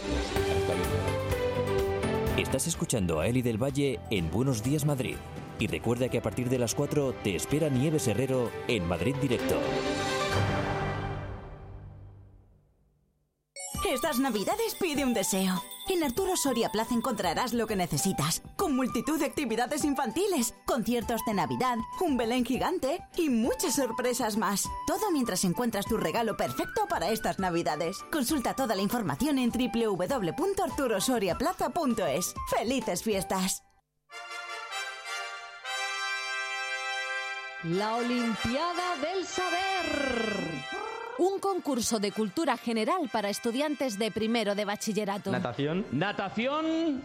Estás escuchando a Eli del Valle en Buenos Días Madrid. Y recuerda que a partir de las cuatro te espera Nieves Herrero en Madrid Directo. Estas Navidades pide un deseo. En Arturo Soria Plaza encontrarás lo que necesitas, con multitud de actividades infantiles, conciertos de Navidad, un Belén gigante y muchas sorpresas más. Todo mientras encuentras tu regalo perfecto para estas Navidades. Consulta toda la información en doble u doble u doble u punto arturo soria plaza punto es. ¡Felices fiestas! La Olimpiada del Saber. Un concurso de cultura general para estudiantes de primero de bachillerato. Natación. Natación.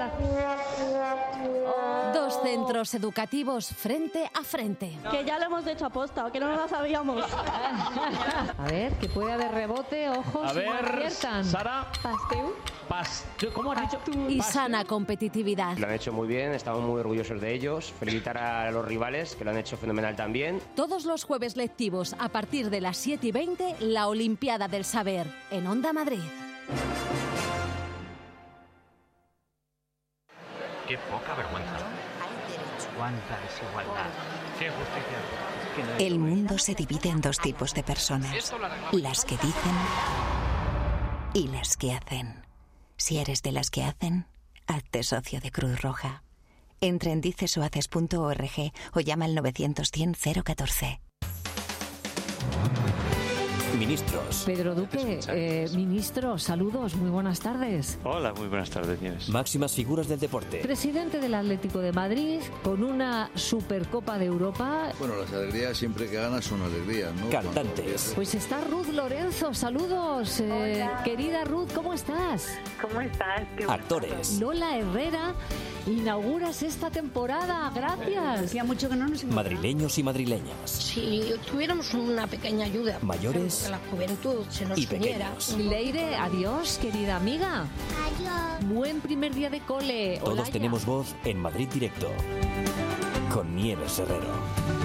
Dos centros educativos frente a frente. Que ya lo hemos hecho aposta, que no lo sabíamos. A ver, que puede haber rebote, ojos, A no ver, aciertan. Sara. Pasteur. Pasteur. ¿Cómo has dicho? Y Pasteur. sana competitividad. Lo han hecho muy bien, estamos muy orgullosos de ellos. Felicitar a los rivales, que lo han hecho fenomenal también. Todos los jueves lectivos a partir de las siete y veinte, la Olimpiada del Saber en Onda Madrid. Qué poca vergüenza. Cuánta desigualdad. Qué justicia. El mundo se divide en dos tipos de personas. Las que dicen y las que hacen. Si eres de las que hacen, hazte socio de Cruz Roja. Entra en dicesohaces punto org o llama al novecientos cien cero catorce. Ministros. Pedro Duque, eh, ministro, saludos, muy buenas tardes. Hola, muy buenas tardes, Nieves. Máximas figuras del deporte. Presidente del Atlético de Madrid, con una Supercopa de Europa. Bueno, las alegrías siempre que ganas son alegrías, ¿no? Cantantes. Pues está Ruth Lorenzo, saludos. eh, querida Ruth, ¿cómo estás? ¿Cómo estás? Actores. Lola Herrera, inauguras esta temporada, gracias. Hacía mucho que no nos Madrileños y madrileñas. Si tuviéramos una pequeña ayuda. Mayores que la juventud se nos y uniera. pequeños. Leire, adiós, querida amiga. Adiós. Buen primer día de cole. Todos Olaya. tenemos voz en Madrid Directo. Con Nieves Herrero.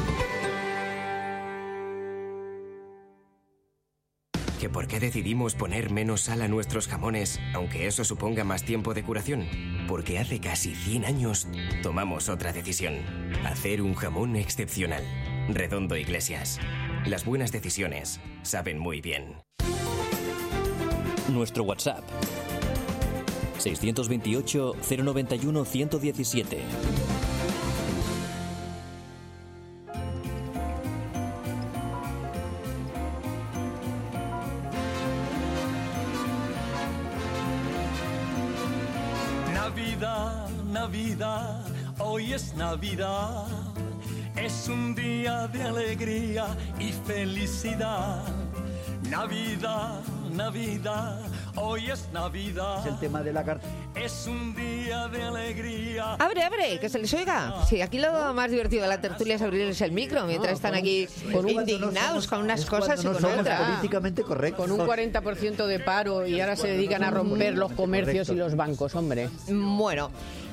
¿Que por qué decidimos poner menos sal a nuestros jamones, aunque eso suponga más tiempo de curación? Porque hace casi cien años tomamos otra decisión. Hacer un jamón excepcional. Redondo Iglesias. Las buenas decisiones saben muy bien. Nuestro WhatsApp. seiscientos veintiocho, cero noventa y uno, ciento diecisiete. Navidad, Navidad, hoy es Navidad. Es un día de alegría y felicidad. Navidad, Navidad, hoy es Navidad. Es el tema de la carta. Es un día de alegría. Abre, abre, que se les oiga. Sí, aquí lo más divertido de la tertulia es abrirles el micro mientras están aquí indignados con unas cosas y con otras. Políticamente correcto. Con un cuarenta por ciento de paro y ahora se dedican a romper los comercios y los bancos, hombre. Bueno,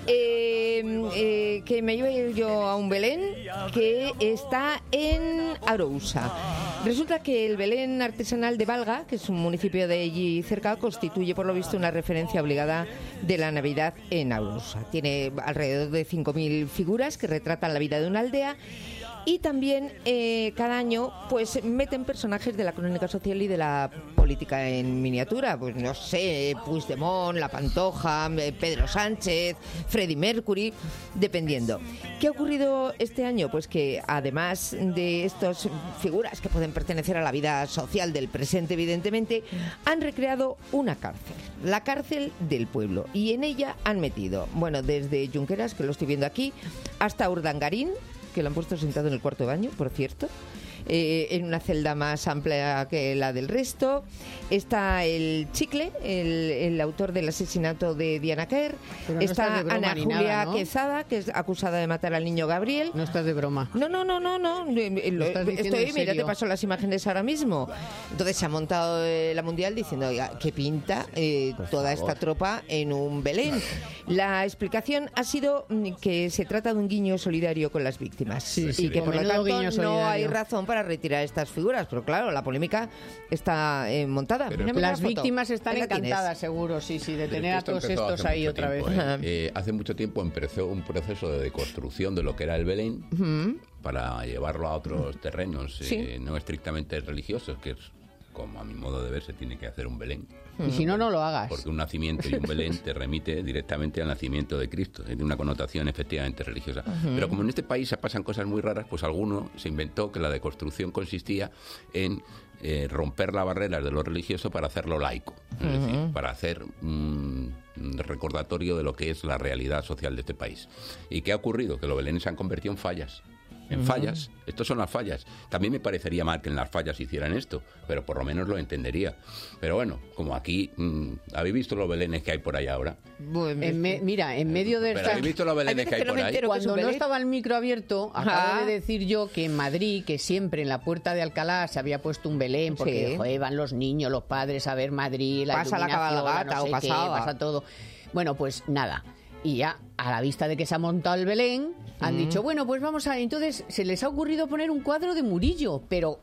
eh, eh, que me llevo yo a un Belén que está en Arousa. Resulta que el Belén artesanal de Valga, que es un municipio de allí cerca, constituye por lo visto una referencia obligada de la Navidad en Arousa. Tiene alrededor de cinco mil figuras que retratan la vida de una aldea. Y también eh, cada año pues meten personajes de la crónica social y de la política en miniatura. Pues no sé, Puigdemont, La Pantoja, Pedro Sánchez, Freddie Mercury, dependiendo. ¿Qué ha ocurrido este año? Pues que además de estas figuras que pueden pertenecer a la vida social del presente, evidentemente, han recreado una cárcel, la cárcel del pueblo. Y en ella han metido, bueno, desde Junqueras, que lo estoy viendo aquí, hasta Urdangarín, que lo han puesto sentado en el cuarto baño, por cierto, eh, en una celda más amplia que la del resto. Está el Chicle, el, el autor del asesinato de Diana Kerr. No está Ana Julia nada, ¿no? Quesada, que es acusada de matar al niño Gabriel. No estás de broma. No, no, no, no, no. Lo, estoy, mira, te paso las imágenes ahora mismo. Entonces se ha montado eh, la Mundial diciendo, oiga, ¿qué pinta eh, toda favor. esta tropa en un Belén? La explicación ha sido que se trata de un guiño solidario con las víctimas. Sí, y sí, que por lo menudo guiño tanto no solidario. hay razón para retirar estas figuras. Pero claro, la polémica está eh, montada. Mírame la Las foto. víctimas están Ahí la tienes. encantadas, seguro, sí, sí, de Pero tener a esto todos empezó estos hace ahí mucho otra tiempo, vez. ¿eh? Eh, hace mucho tiempo empezó un proceso de deconstrucción de lo que era el Belén Ujú. para llevarlo a otros terrenos Sí. eh, no estrictamente religiosos, que es como a mi modo de ver se tiene que hacer un Belén. Y si no, no lo hagas. Porque un nacimiento y un Belén te remite directamente al nacimiento de Cristo, tiene una connotación efectivamente religiosa. Ujú. Pero como en este país se pasan cosas muy raras, pues alguno se inventó que la deconstrucción consistía en eh, romper las barreras de lo religioso para hacerlo laico, es Ujú. decir, para hacer un mm, recordatorio de lo que es la realidad social de este país. ¿Y qué ha ocurrido? Que los belenes se han convertido en fallas. En Ujú. fallas, estos son las fallas. También me parecería mal que en las fallas hicieran esto, pero por lo menos lo entendería. Pero bueno, como aquí, mmm, ¿habéis visto los belenes que hay por ahí ahora? En me- mira, en medio de Pero esta... ¿habéis visto los belenes que hay por ahí? Cuando no estaba el micro abierto, acabo Ajá. de decir yo que en Madrid, que siempre en la Puerta de Alcalá se había puesto un Belén, porque Sí. joder, van los niños, los padres a ver Madrid, la Pasa la iluminación, cabalgata no sé o qué, pasaba. pasa todo. Bueno, pues nada. Y ya, a la vista de que se ha montado el Belén, han Mm. dicho, bueno, pues vamos a... Entonces, se les ha ocurrido poner un cuadro de Murillo, pero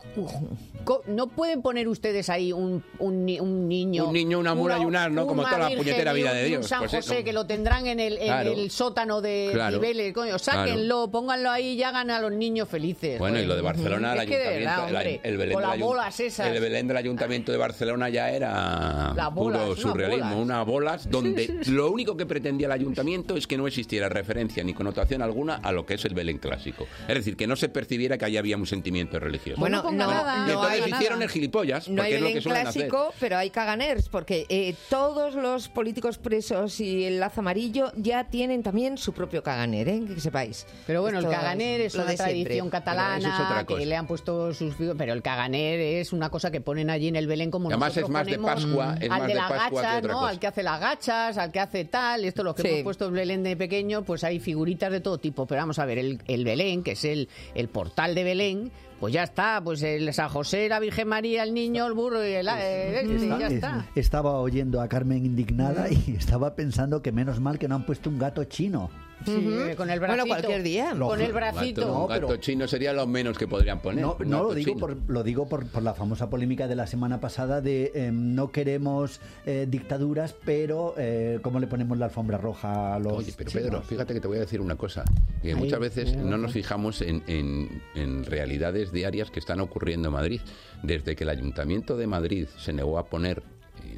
co- no pueden poner ustedes ahí un, un, ni- un niño... Un niño, una mula y un asno, como toda la Virgen puñetera y vida un- de y un Dios. San Pues José, eso. que lo tendrán en el, en Claro. el sótano de Claro. Cibeles, coño, sáquenlo, pónganlo ahí y hagan a los niños felices. Bueno, y lo de Barcelona, es el que de ayuntamiento, verdad, el- hombre, el, Belén con del las ayun- bolas esas. el Belén del ayuntamiento de Barcelona ya era Las bolas, puro unas surrealismo, bolas. unas bolas donde lo único que pretendía el ayuntamiento es que no existiera referencia ni connotación alguna a lo que es el Belén clásico. Es decir, que no se percibiera que ahí había un sentimiento religioso. Bueno, no, y no entonces hay hicieron nada. el gilipollas, No porque hay es lo Belén que suelen hacer. clásico, pero hay caganers, porque eh, todos los políticos presos y el lazo amarillo ya tienen también su propio caganer, ¿eh? Que sepáis. Pero bueno, Esto el caganer es lo una de siempre. tradición catalana, Pero eso es otra que cosa. le han puesto sus... Pero el caganer es una cosa que ponen allí en el Belén como Además nosotros es más de ponemos Pascua, es al más de de las Pascua que gachas, otra ¿no? cosa. Al que hace las gachas, al que hace tal, esto lo que Sí. hemos puesto el Belén de pequeño, pues hay figuritas de todo tipo. Pero vamos a ver, el, el Belén, que es el, el portal de Belén, pues ya está, pues el San José, la Virgen María, el niño, el burro y el... eh, este, Está- ya es- está. estaba oyendo a Carmen indignada y estaba pensando que menos mal que no han puesto un gato chino. Sí, con el bracito. Bueno, cualquier día. Con el Un bracito. gato, un No, gato pero- chino sería lo menos que podrían poner. No, un no gato lo digo, chino. por, lo digo por, por la famosa polémica de la semana pasada de eh, no queremos eh, dictaduras, pero eh, ¿cómo le ponemos la alfombra roja a los Oye, pero chinos? Pedro, fíjate que te voy a decir una cosa. Que Ahí, muchas veces mira, no ojo. nos fijamos en, en- en realidades diarias que están ocurriendo en Madrid. Desde que el Ayuntamiento de Madrid se negó a poner en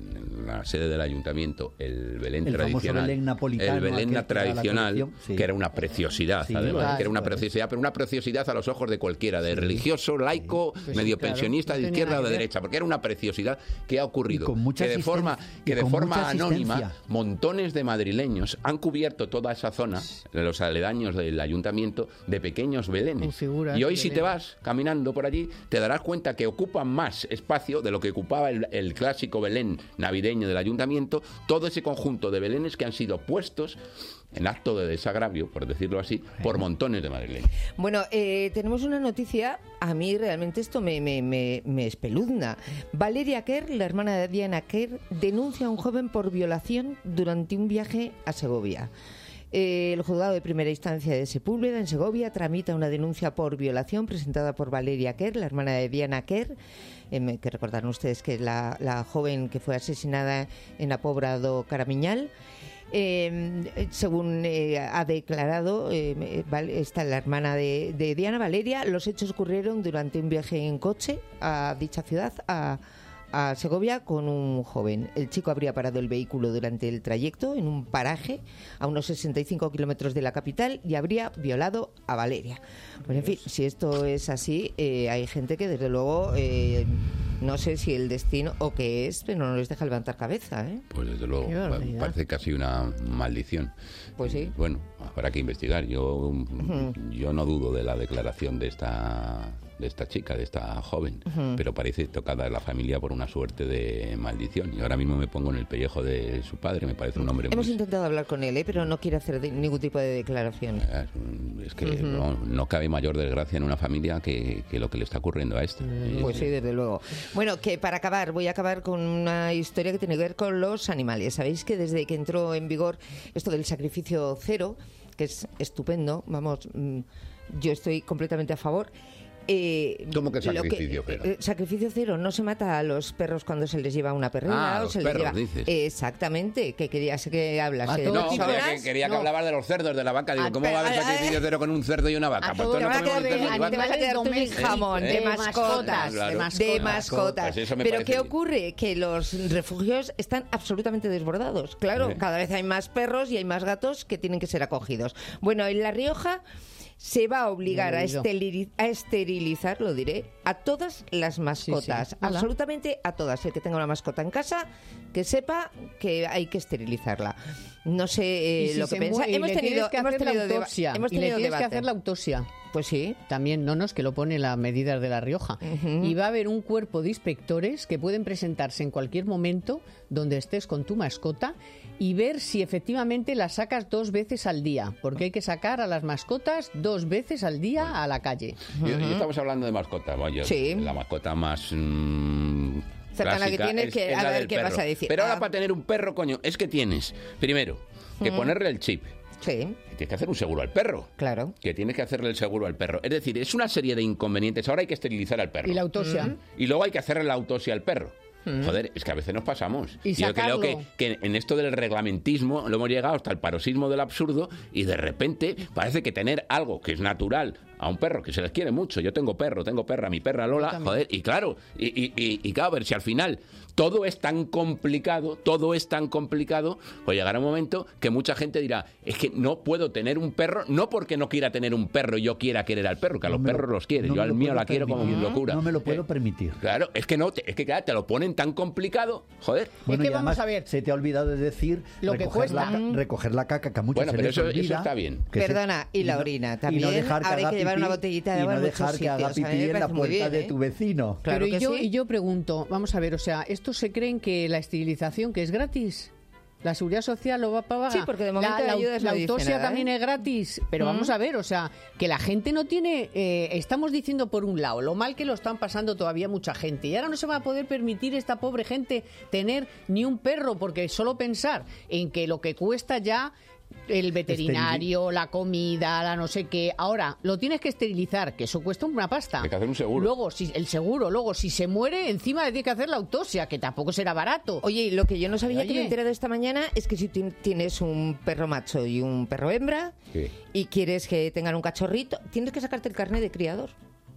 la sede del ayuntamiento el Belén el tradicional, Belén napolitano, el Belén aquel tradicional, que, sí. que era una preciosidad, sí, además, claro, que era una preciosidad, pero una preciosidad a los ojos de cualquiera, de sí. religioso, laico, sí. medio pues, pensionista, claro, de izquierda o de derecha, porque era una preciosidad que ha ocurrido, que de forma, que de forma anónima, montones de madrileños han cubierto toda esa zona, los aledaños del ayuntamiento, de pequeños belenes. Y hoy si te vas caminando por allí, te darás cuenta que ocupan más espacio de lo que ocupaba el, el clásico Belén navideño del ayuntamiento, todo ese conjunto de belenes que han sido puestos en acto de desagravio, por decirlo así, por montones de madrileños. Bueno, eh, tenemos una noticia, a mí realmente esto me, me, me, me espeluzna. Valeria Kerr, la hermana de Diana Kerr, denuncia a un joven por violación durante un viaje a Segovia. El juzgado de primera instancia de Sepúlveda, en Segovia, tramita una denuncia por violación presentada por Valeria Kerr, la hermana de Diana Kerr, eh, que recordarán ustedes que es la, la joven que fue asesinada en la Pobra do Caramiñal. Eh, según eh, ha declarado eh, está la hermana de, de Diana, Valeria, los hechos ocurrieron durante un viaje en coche a dicha ciudad, a a Segovia, con un joven. El chico habría parado el vehículo durante el trayecto en un paraje a unos sesenta y cinco kilómetros de la capital y habría violado a Valeria. Pues en fin, si esto es así, eh, hay gente que desde luego eh, no sé si el destino o qué es, pero no les deja levantar cabeza, ¿eh? Pues desde luego, parece casi una maldición. Pues sí. Bueno, habrá que investigar. Yo, uh-huh. yo no dudo de la declaración de esta... de esta chica, de esta joven, uh-huh. pero parece tocada la familia por una suerte de maldición. Y ahora mismo me pongo en el pellejo de su padre, me parece un hombre Hemos muy... intentado hablar con él, ¿eh? pero no quiere hacer de, ningún tipo de declaración. Es que uh-huh. no, no cabe mayor desgracia en una familia que, que lo que le está ocurriendo a esta. Uh-huh. Pues sí, desde luego. Bueno, que para acabar, voy a acabar con una historia que tiene que ver con los animales. Sabéis que desde que entró en vigor esto del sacrificio cero, que es estupendo, vamos, yo estoy completamente a favor. Eh, ¿Cómo que sacrificio que, cero? Eh, sacrificio cero, no se mata a los perros cuando se les lleva una perrera. Ah, o los se perros, les lleva... dices. Exactamente, que querías que hablas de no, personas. Que quería no. que hablabas de los cerdos, de la vaca. Digo, ¿cómo va a haber sacrificio cero con un cerdo y una vaca? Pues te, van a quedar, te vas a quedar tú sin jamón, ¿Eh? de mascotas. Claro. De mascotas. De mascotas. Pues Pero ¿qué bien. ocurre? Que los refugios están absolutamente desbordados. Claro, ¿Eh? cada vez hay más perros y hay más gatos que tienen que ser acogidos. Bueno, en La Rioja se va a obligar a, esteril, a esterilizar, lo diré, a todas las mascotas, sí, sí. absolutamente a todas. El que tenga una mascota en casa, que sepa que hay que esterilizarla. No sé eh, si lo que piensa. Hemos tenido, que hemos hacer tenido la autopsia. Hemos tenido y le tienes debate. que hacer la autopsia. Pues sí. También, no, no, es que lo pone las medidas de La Rioja. Uh-huh. Y va a haber un cuerpo de inspectores que pueden presentarse en cualquier momento donde estés con tu mascota y ver si efectivamente la sacas dos veces al día, porque hay que sacar a las mascotas dos veces al día bueno. a la calle. Uh-huh. Y, y estamos hablando de mascotas, vaya, sí. la mascota más... Mmm... cercana que tienes, es, que es a ver qué perro. vas a decir. Pero ahora ah. para tener un perro, coño, es que tienes, primero, que uh-huh. ponerle el chip. Sí. Que tienes que hacer un seguro al perro. Claro. Que tienes que hacerle el seguro al perro. Es decir, es una serie de inconvenientes. Ahora hay que esterilizar al perro. Y la autopsia. Uh-huh. Y luego hay que hacerle la autopsia al perro. Uh-huh. Joder, es que a veces nos pasamos. Y yo creo que, que en esto del reglamentismo lo hemos llegado hasta el paroxismo del absurdo y de repente parece que tener algo que es natural a un perro que se les quiere mucho. Yo tengo perro, tengo perra, mi perra Lola, joder, y claro, y, y, y, y claro, a ver si al final todo es tan complicado, todo es tan complicado, pues llegará un momento que mucha gente dirá, es que no puedo tener un perro, no porque no quiera tener un perro y yo quiera querer al perro, que a los no perros lo, los quiere, no yo al mío la quiero como mi locura. No me lo puedo eh, permitir. Claro, es que no, te, es que claro, te lo ponen tan complicado, joder. Bueno, es que y además, vamos a ver, se te ha olvidado de decir lo que cuesta. La, recoger la caca, que a muchos bueno, se pero les eso, olvida. eso está bien. Perdona, se, y la orina también. Y no dejar que ahora hay que llevar pipí, una botellita de agua y no en dejar que haga pipí en la puerta bien, de ¿eh? tu vecino. Claro pero que y yo, sí. y yo pregunto, vamos a ver, o sea, ¿estos se creen que la esterilización, que es gratis? ¿La seguridad social lo va a pagar? Sí, porque de momento la, la, ayuda la, la autopsia nada, también ¿eh? es gratis. Pero ¿Mm? vamos a ver, o sea, que la gente no tiene... Eh, estamos diciendo por un lado lo mal que lo están pasando todavía mucha gente. Y ahora no se va a poder permitir esta pobre gente tener ni un perro, porque solo pensar en que lo que cuesta ya... el veterinario, la comida, la no sé qué. Ahora, lo tienes que esterilizar, que eso cuesta una pasta. Hay que hacer un seguro. Luego, si el seguro, luego, si se muere, encima le tienes que hacer la autopsia, que tampoco será barato. Oye, lo que yo no sabía, Oye. que me he enterado esta mañana, es que si tienes un perro macho y un perro hembra, ¿qué? Y quieres que tengan un cachorrito, tienes que sacarte el carnet de criador.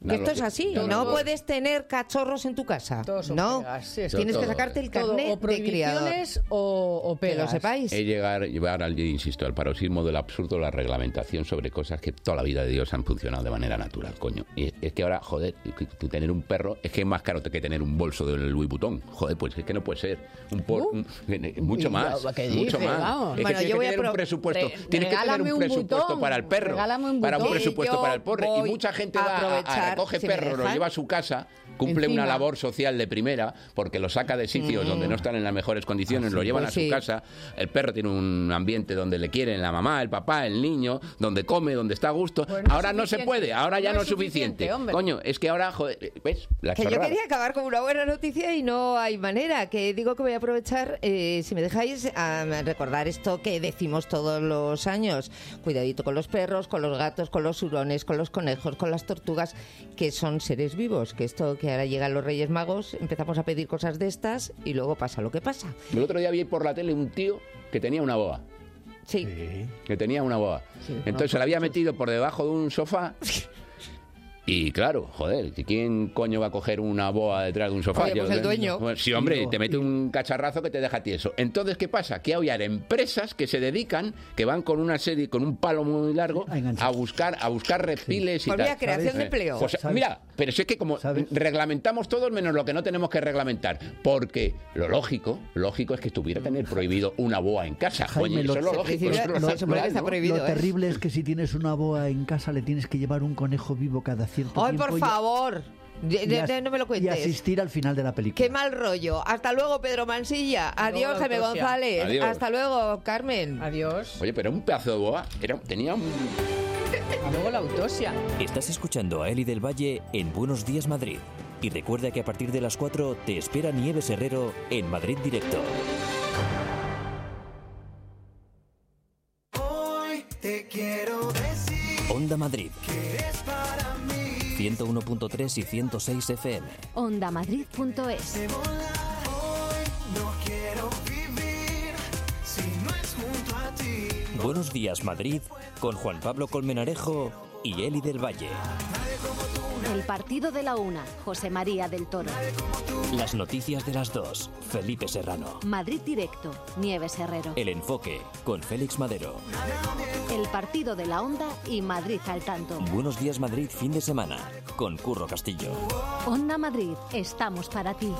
Que esto es así, no, no no, puedes tener cachorros en tu casa. No, pegas, sí, es tienes todo, que sacarte el todo, carnet o de criador. prohibiciones o, o pegas. Que lo sepáis. Es llegar, llevar al, insisto, al paroxismo del absurdo, la reglamentación sobre cosas que toda la vida de Dios han funcionado de manera natural, coño. Y es que ahora, joder, tú tener un perro es que es más caro que tener un bolso de Louis Vuitton. Joder, pues es que no puede ser. Un por, uh, un, mucho más, ¿qué mucho dice? más. Vamos. Es Bueno, que yo tienes voy que a tener pro- un presupuesto. Re- Tienes que tener un, un presupuesto botón, para el perro, regálame un para un botón. presupuesto Yo para el perro. Y voy mucha gente a va a, a aprovechar, recoge si me perro, lo dejan. lleva a su casa, cumple Encima. una labor social de primera, porque lo saca de sitios Mm. donde no están en las mejores condiciones, Así lo llevan pues a su sí. casa. El perro tiene un ambiente donde le quieren la mamá, el papá, el niño, donde come, donde está a gusto. Pues no ahora es no se suficiente. puede, ahora ya No no, es es suficiente. suficiente, hombre. Coño, es que ahora, joder, ¿ves? La Que yo chorrada. quería acabar con una buena noticia y no hay manera. Que digo que voy a aprovechar, eh, si me dejáis, a recordar esto que decimos todos los años. Cuidadito con los perros, con los gatos, con los hurones, con los conejos, con las tortugas, que son seres vivos. Que esto que ahora llegan los Reyes Magos, empezamos a pedir cosas de estas y luego pasa lo que pasa. El otro día vi por la tele un tío que tenía una boa. Sí. Que tenía una boa. Sí, Entonces se la había metido por debajo de un sofá. Y claro, joder, ¿quién coño va a coger una boa detrás de un sofá? Oye, pues el dueño. Bueno, sí, hombre, Y no, te mete y- un cacharrazo que te deja tieso. Entonces, ¿qué pasa? Que hay empresas que se dedican, que van con una serie, con un palo muy largo, A enganchar. a buscar, a buscar reptiles y Pues tal. mira, creación ¿sabes? de empleo. Pues, ¿Sabes? mira, pero si es que como ¿Sabes? reglamentamos todos menos lo que no tenemos que reglamentar, porque lo lógico, lógico es que estuviera tener prohibido una boa en casa. Jaime, Coño, lo- eso es lo se lógico. principio- eso es lo se supone que está natural, ¿no? prohibido. Lo ¿eh? terrible es que si tienes una boa en casa le tienes que llevar un conejo vivo cada cierto ¡Ay, tiempo. por y- favor! De- y de- as- de- no me lo Y cuentes. asistir al final de la película. ¡Qué mal rollo! Hasta luego, Pedro Mansilla. Adiós, luego, Jaime autopsia. González. Adiós. Hasta luego, Carmen. Adiós. Oye, pero un pedazo de boa, era, tenía un... Y luego la autopsia. Estás escuchando a Eli del Valle en Buenos Días Madrid. Y recuerda que a partir de las cuatro te espera Nieves Herrero en Madrid Directo. Hoy te quiero decir Onda Madrid, que eres para mí. ciento uno punto tres y ciento seis F M. Ondamadrid punto es. De volar hoy no quiero vivir si no es junto a ti. Buenos Días Madrid con Juan Pablo Colmenarejo y Eli del Valle. El partido de la una, José María del Toro. Las noticias de las dos, Felipe Serrano. Madrid Directo, Nieves Herrero. El enfoque con Félix Madero. El partido de la Onda y Madrid al tanto. Buenos Días Madrid fin de semana con Curro Castillo. Onda Madrid, estamos para ti.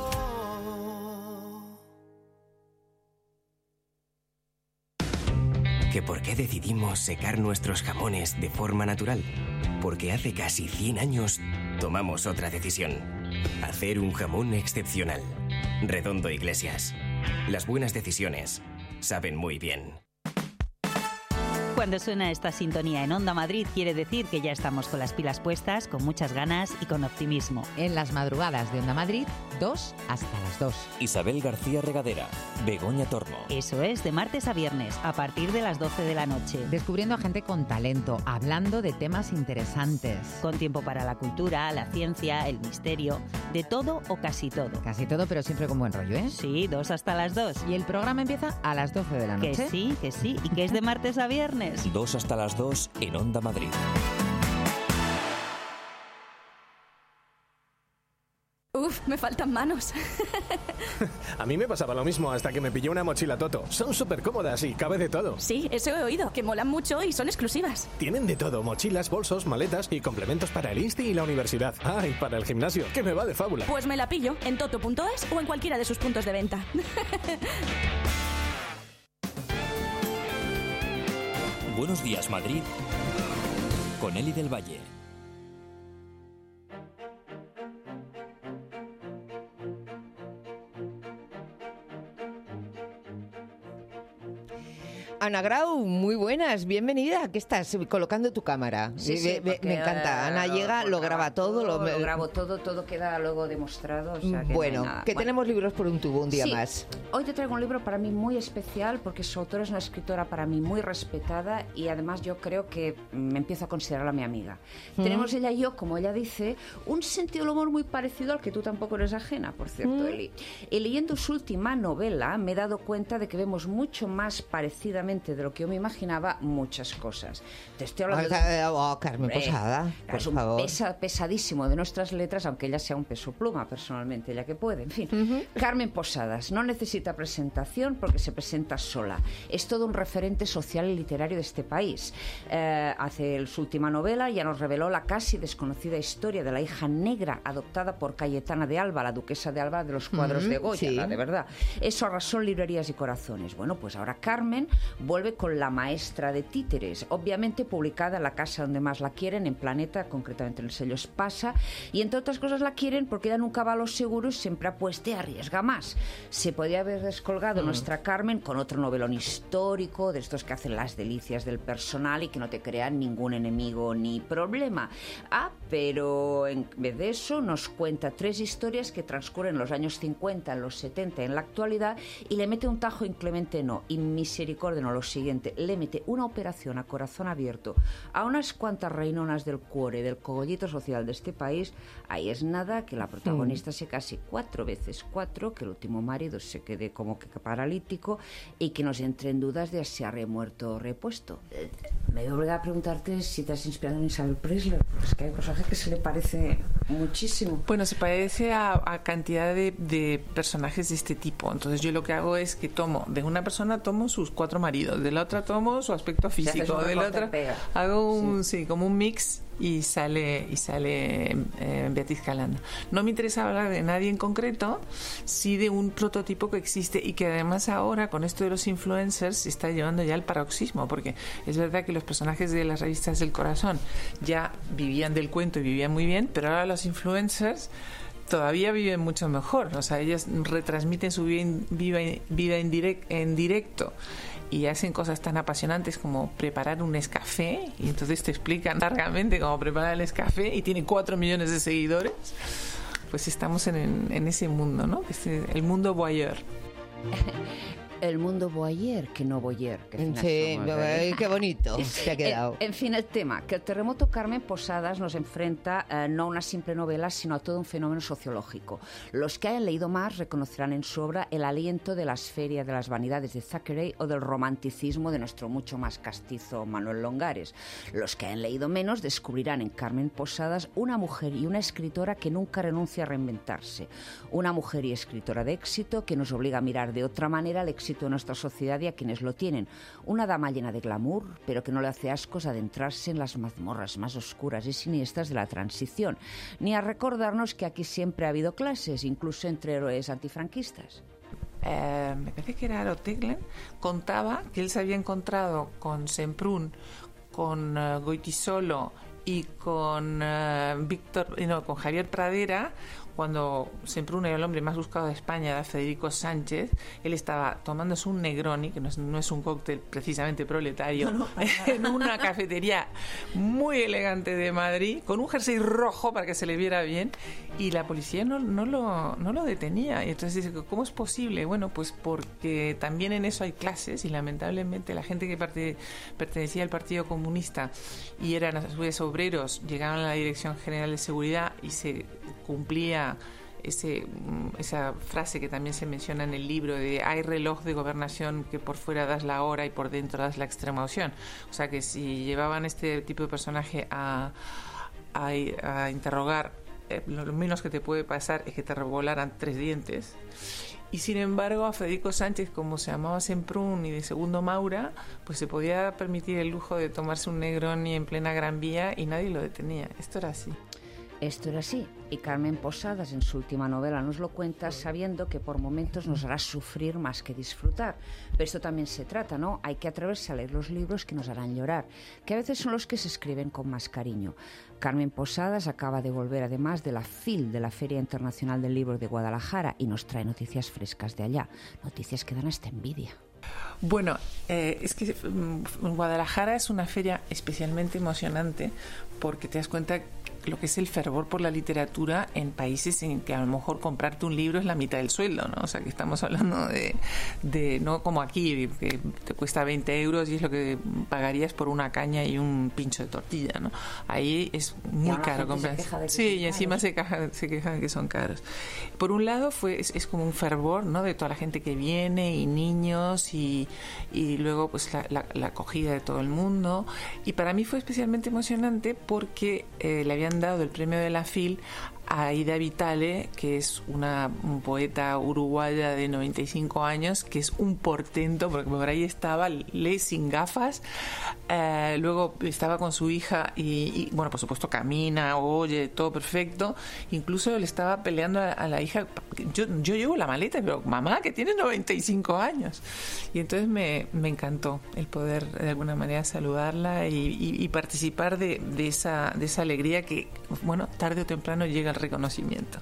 ¿Que por qué decidimos secar nuestros jamones de forma natural? Porque hace casi cien años tomamos otra decisión. Hacer un jamón excepcional. Redondo Iglesias. Las buenas decisiones saben muy bien. Cuando suena esta sintonía en Onda Madrid quiere decir que ya estamos con las pilas puestas, con muchas ganas y con optimismo. En las madrugadas de Onda Madrid, dos hasta las dos. Isabel García Regadera, Begoña Tormo. Eso es, de martes a viernes, a partir de las doce de la noche. Descubriendo a gente con talento, hablando de temas interesantes. Con tiempo para la cultura, la ciencia, el misterio, de todo o casi todo. Casi todo, pero siempre con buen rollo, ¿eh? Sí, dos hasta las dos. Y el programa empieza a las doce de la noche. Que sí, que sí, y que es de martes a viernes. Dos hasta las dos en Onda Madrid. Uf, me faltan manos. A mí me pasaba lo mismo hasta que me pillé una mochila Toto. Son súper cómodas y cabe de todo. Sí, eso he oído, que molan mucho y son exclusivas. Tienen de todo, mochilas, bolsos, maletas y complementos para el insti y la universidad. Ah, y para el gimnasio, que me va de fábula. Pues me la pillo en toto punto es o en cualquiera de sus puntos de venta. Buenos Días Madrid con Eli del Valle. Ana Grau, muy buenas, bienvenida. ¿Qué estás colocando tu cámara? Sí, sí, me, me- porque, me encanta. Ana eh, llega, pues lo graba todo. Lo, Lo grabo todo, todo queda luego demostrado. O sea que bueno, no hay nada. que Bueno. tenemos libros por un tubo un día Sí, más. Hoy te traigo un libro para mí muy especial porque su autora es una escritora para mí muy respetada y además yo creo que me empiezo a considerarla mi amiga. Mm. Tenemos ella y yo, como ella dice, un sentido del humor muy parecido al que tú tampoco eres ajena, por cierto, Mm. Eli. Y leyendo su última novela me he dado cuenta de que vemos mucho más parecida rápidamente de lo que yo me imaginaba muchas cosas. Te estoy hablando O sea, de... oh, Carmen Eh, Posada, por es un favor. pesa- pesadísimo de nuestras letras, aunque ella sea un peso pluma personalmente, ella que puede, en fin. Carmen Posadas no necesita presentación porque se presenta sola. Es todo un referente social y literario de este país. Eh, hace su última novela ya nos reveló la casi desconocida historia de la hija negra adoptada por Cayetana de Alba, la duquesa de Alba de los cuadros Ujú, de Goya, sí. la de verdad. Eso arrasó en librerías y corazones. Bueno, pues ahora Carmen vuelve con La maestra de títeres, obviamente publicada en la casa donde más la quieren, en Planeta, concretamente en el sello Espasa, y entre otras cosas la quieren porque ella nunca va a los seguros, siempre apuesta y arriesga más. Se podía haber descolgado Mm. nuestra Carmen con otro novelón histórico, de estos que hacen las delicias del personal y que no te crean ningún enemigo ni problema. Ah, pero en vez de eso nos cuenta tres historias que transcurren en los años cincuenta, en los setenta, en la actualidad, y le mete un tajo inclemente no, y misericordia no, lo siguiente, le mete una operación a corazón abierto a unas cuantas reinonas del cuore, del cogollito social de este país. Ahí es nada que la protagonista se case cuatro veces cuatro, que el último marido se quede como que paralítico y que nos entre en dudas de si ha remuerto o repuesto. Eh, Me voy a obligar a preguntarte si te has inspirado en Isabel Presley, porque es que hay un personaje que se le parece muchísimo. Bueno, se parece a, a cantidad de, de personajes de este tipo. Entonces yo lo que hago es que tomo, de una persona tomo sus cuatro maridos, de la otra tomo su aspecto haces físico, un de la recorte otra y pega. hago un, sí. como un mix y sale y sale eh, Beatriz Calanda. No me interesa hablar de nadie en concreto, sí de un prototipo que existe y que además ahora con esto de los influencers se está llevando ya al paroxismo, porque es verdad que los personajes de las revistas del corazón ya vivían del cuento y vivían muy bien, pero ahora los influencers todavía viven mucho mejor. O sea, ellas retransmiten su vida, vida, vida en, direct, en directo y hacen cosas tan apasionantes como preparar un Nescafé, y entonces te explican largamente cómo preparar el Nescafé y tiene cuatro millones de seguidores. Pues estamos en, en ese mundo, ¿no? Este, el mundo voyeur. El mundo voyeur, que no voyeur. Que Sí, finas somos, ¿eh? qué bonito te ha quedado. En, en fin, el tema, que el terremoto Carmen Posadas nos enfrenta eh, no a una simple novela, sino a todo un fenómeno sociológico. Los que hayan leído más reconocerán en su obra el aliento de las ferias de las vanidades de Thackeray o del romanticismo de nuestro mucho más castizo Manuel Longares. Los que hayan leído menos descubrirán en Carmen Posadas una mujer y una escritora que nunca renuncia a reinventarse. Una mujer y escritora de éxito que nos obliga a mirar de otra manera el éxito de nuestra sociedad y a quienes lo tienen. Una dama llena de glamour, pero que no le hace ascos adentrarse en las mazmorras más oscuras y siniestras de la transición, ni a recordarnos que aquí siempre ha habido clases, incluso entre héroes antifranquistas. Eh, me parece que era Aroteglen, contaba que él se había encontrado con Semprún, con uh, Goytisolo y con uh, Víctor, no, con Javier Pradera, cuando Semprún era el hombre más buscado de España, era Federico Sánchez. Él estaba tomándose un Negroni, que no es, no es un cóctel precisamente proletario, no, no, en una cafetería muy elegante de Madrid, con un jersey rojo para que se le viera bien, y la policía no, no, lo, no lo detenía. Y entonces dice, ¿cómo es posible? Bueno, pues porque también en eso hay clases, y lamentablemente la gente que parte, pertenecía al Partido Comunista y eran a su vez obreros, llegaban a la Dirección General de Seguridad y se cumplía ese, esa frase que también se menciona en el libro de hay reloj de gobernación que por fuera das la hora y por dentro das la extrema opción. O sea que si llevaban este tipo de personaje a, a, a interrogar, eh, lo menos que te puede pasar es que te revolaran tres dientes. Y sin embargo a Federico Sánchez, como se llamaba Semprún y de segundo Maura, pues se podía permitir el lujo de tomarse un Negroni en plena Gran Vía y nadie lo detenía. Esto era así. Esto era así, y Carmen Posadas en su última novela nos lo cuenta sabiendo que por momentos nos hará sufrir más que disfrutar. Pero esto también se trata, ¿no? Hay que atreverse a leer los libros que nos harán llorar, que a veces son los que se escriben con más cariño. Carmen Posadas acaba de volver además de la F I L, de la Feria Internacional del Libro de Guadalajara, y nos trae noticias frescas de allá, noticias que dan hasta envidia. Bueno, eh, es que um, Guadalajara es una feria especialmente emocionante porque te das cuenta lo que es el fervor por la literatura en países en que a lo mejor comprarte un libro es la mitad del sueldo, ¿no? O sea, que estamos hablando de, de no como aquí, que te cuesta veinte euros y es lo que pagarías por una caña y un pincho de tortilla, ¿no? Ahí es muy caro comprar. Sí, y encima se, caja, se quejan que son caros. Por un lado fue es, es como un fervor, ¿no? De toda la gente que viene y niños y, y luego pues la, la, la acogida de todo el mundo. Y para mí fue especialmente emocionante porque eh, le habían dado el premio de la FIL a Aida Vitale, que es una un poeta uruguaya de noventa y cinco años, que es un portento, porque por ahí estaba, lee sin gafas, eh, luego estaba con su hija y, y, bueno, por supuesto camina, oye, todo perfecto, incluso le estaba peleando a, a la hija, yo, yo llevo la maleta, pero mamá, que tiene noventa y cinco años, y entonces me, me encantó el poder de alguna manera saludarla y, y, y participar de, de, esa, de esa alegría que, bueno, tarde o temprano llega el reconocimiento.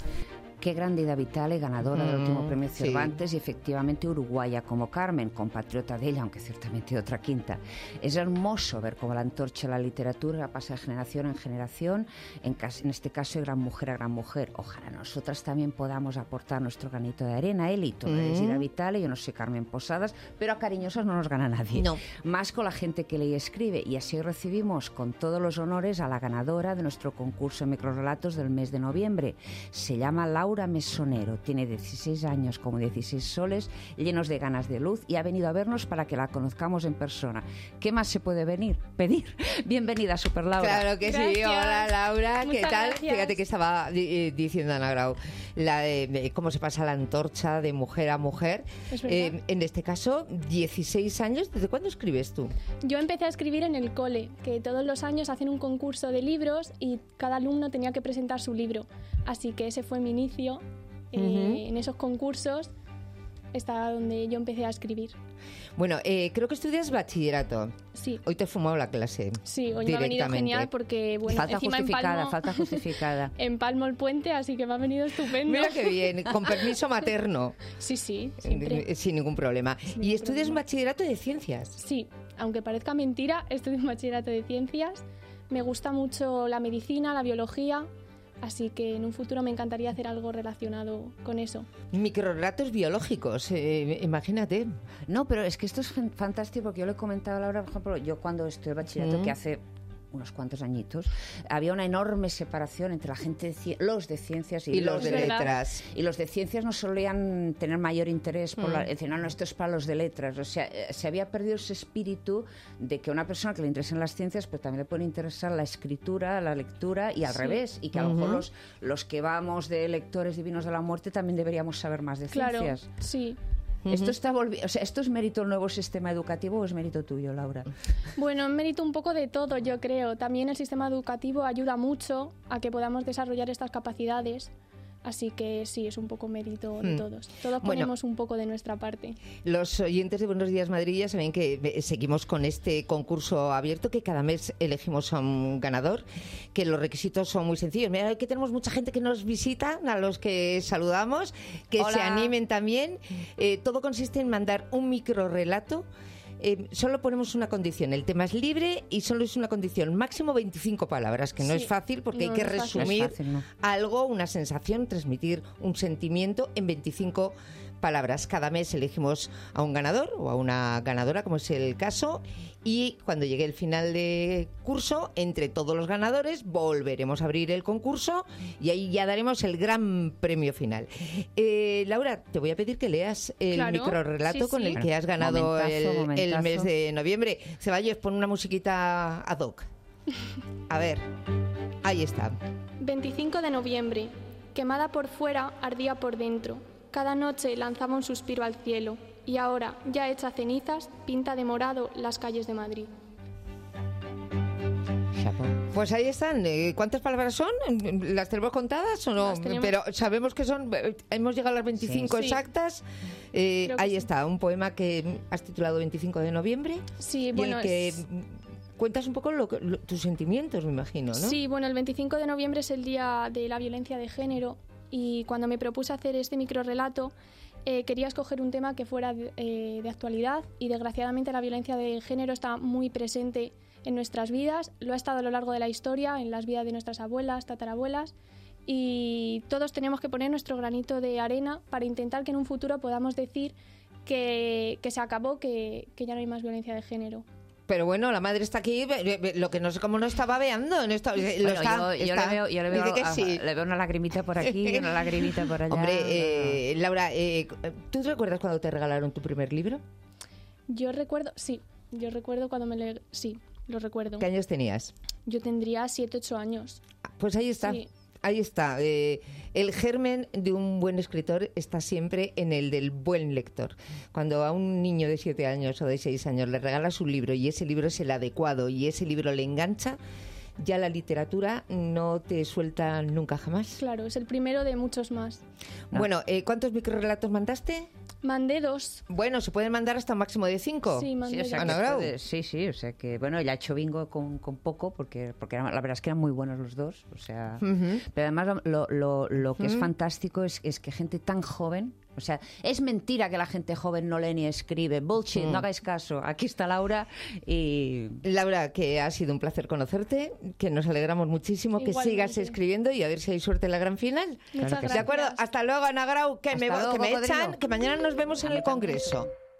Qué grande Aida Vitale, ganadora mm, del último premio Cervantes, sí. Y efectivamente uruguaya como Carmen, compatriota de ella, aunque ciertamente de otra quinta. Es hermoso ver cómo la antorcha de la literatura pasa de generación en generación, en, en este caso de gran mujer a gran mujer. Ojalá nosotras también podamos aportar nuestro granito de arena, Eli. Tú mm. eres Aida Vitale, yo no soy Carmen Posadas, pero a cariñosas no nos gana nadie. No. Más con la gente que lee y escribe. Y así recibimos con todos los honores a la ganadora de nuestro concurso de microrelatos del mes de noviembre. Se llama Laura Mesonero, tiene dieciséis años como dieciséis soles, llenos de ganas de luz y ha venido a vernos para que la conozcamos en persona. ¿Qué más se puede venir? Pedir. Bienvenida, Super Laura. Claro que gracias. Sí. Hola, Laura. Muchas ¿Qué tal? gracias. Fíjate que estaba eh, diciendo Ana Grau, la de, de cómo se pasa la antorcha de mujer a mujer. Es verdad. Eh, en este caso, dieciséis años. ¿Desde cuándo escribes tú? Yo empecé a escribir en el cole, que todos los años hacen un concurso de libros y cada alumno tenía que presentar su libro. Así que ese fue mi inicio. Eh, uh-huh. En esos concursos está donde yo empecé a escribir. Bueno, eh, creo que estudias bachillerato. Sí. Hoy te he fumado la clase. Sí, hoy me ha venido genial porque, bueno, falta encima justificada, empalmo, falta justificada. empalmo el puente, así que me ha venido estupendo. Mira qué bien, con permiso materno. Sí, sí, siempre. Sin ningún problema. Sin ¿Y ningún estudias problema. un bachillerato de ciencias? Sí, aunque parezca mentira, estudio un bachillerato de ciencias. Me gusta mucho la medicina, la biología. Así que en un futuro me encantaría hacer algo relacionado con eso. Microrelatos biológicos, eh, imagínate. No, pero es que esto es fantástico porque yo le he comentado a Laura, por ejemplo, yo cuando estudié el bachillerato, mm. que hace unos cuantos añitos, había una enorme separación entre la gente de ci- los de ciencias y, y los de letras. Y los de ciencias no solían tener mayor interés por mm. la, es decir, no, no, esto es para los de letras. O sea, se había perdido ese espíritu de que a una persona que le interesen las ciencias, pero también le puede interesar la escritura, la lectura y al sí. revés. Y que a lo uh-huh. mejor los, los que vamos de lectores divinos de la muerte también deberíamos saber más de claro, ciencias. Sí. Esto está volvi- o sea, ¿esto es mérito del nuevo sistema educativo o es mérito tuyo, Laura? Bueno, es mérito un poco de todo, yo creo. También el sistema educativo ayuda mucho a que podamos desarrollar estas capacidades. Así que sí, es un poco mérito de todos. Todos ponemos bueno, un poco de nuestra parte. Los oyentes de Buenos Días Madrid ya saben que seguimos con este concurso abierto, que cada mes elegimos a un ganador, que los requisitos son muy sencillos. Mira que tenemos mucha gente que nos visita, a los que saludamos, que Hola. Se animen también. Eh, todo consiste en mandar un microrrelato. Eh, solo ponemos una condición, el tema es libre y solo es una condición, máximo veinticinco palabras, que no sí. es fácil porque no, hay que no resumir fácil, no. algo, una sensación, transmitir un sentimiento en veinticinco palabras. Cada mes elegimos a un ganador o a una ganadora, como es el caso, y cuando llegue el final de curso, entre todos los ganadores volveremos a abrir el concurso y ahí ya daremos el gran premio final. Eh, Laura, te voy a pedir que leas el claro, microrrelato sí, con sí. el que has ganado momentazo, el, momentazo. el mes de noviembre. Ceballos, pon una musiquita ad hoc. A ver, ahí está. veinticinco de noviembre. Quemada por fuera, ardía por dentro. Cada noche lanzaba un suspiro al cielo y ahora, ya hecha cenizas, pinta de morado las calles de Madrid. Pues ahí están. ¿Cuántas palabras son? ¿Las tenemos contadas o no? Pero sabemos que son... Hemos llegado a las veinticinco sí. exactas. Eh, ahí sí. está, un poema que has titulado veinticinco de noviembre. Sí, y bueno, el que... es... Cuentas un poco lo, lo, tus sentimientos, me imagino, ¿no? Sí, bueno, el veinticinco de noviembre es el día de la violencia de género y cuando me propuse hacer este microrrelato eh, quería escoger un tema que fuera de, eh, de actualidad y desgraciadamente la violencia de género está muy presente en nuestras vidas, lo ha estado a lo largo de la historia, en las vidas de nuestras abuelas, tatarabuelas, y todos tenemos que poner nuestro granito de arena para intentar que en un futuro podamos decir que, que se acabó, que, que ya no hay más violencia de género. Pero bueno, la madre está aquí, lo que no sé cómo no está babeando. No está, lo bueno, está, yo, yo está, le veo, yo le veo, dice que a, sí. le veo una lagrimita por aquí, una lagrimita por allá. Hombre, eh, Laura, eh, ¿tú te recuerdas cuando te regalaron tu primer libro? Yo recuerdo, sí, yo recuerdo cuando me le... Sí, lo recuerdo. ¿Qué años tenías? Yo tendría siete, ocho años. Pues ahí está. Sí. Ahí está. Eh, el germen de un buen escritor está siempre en el del buen lector. Cuando a un niño de siete años o de seis años le regalas un libro y ese libro es el adecuado y ese libro le engancha, ya la literatura no te suelta nunca jamás. Claro, es el primero de muchos más. Bueno, eh, ¿cuántos microrelatos mandaste? Mandé dos. Bueno, ¿se pueden mandar hasta un máximo de cinco? Sí, mandé sí, o sea, Ana Grau. puede, sí, sí, o sea que, bueno, ella ha hecho bingo con, con poco, porque, porque la verdad es que eran muy buenos los dos, o sea... Uh-huh. Pero además lo, lo, lo que Uh-huh. es fantástico es, es que gente tan joven... O sea, es mentira que la gente joven no lee ni escribe. Bullshit, Mm. no hagáis caso. Aquí está Laura y... Laura, que ha sido un placer conocerte, que nos alegramos muchísimo, que Igualmente. sigas escribiendo y a ver si hay suerte en la gran final. Muchas ¿De acuerdo? gracias. Hasta luego, Ana Grau, que Hasta me, luego, que me cocodrilo. echan, que mañana nos vemos en el Congreso.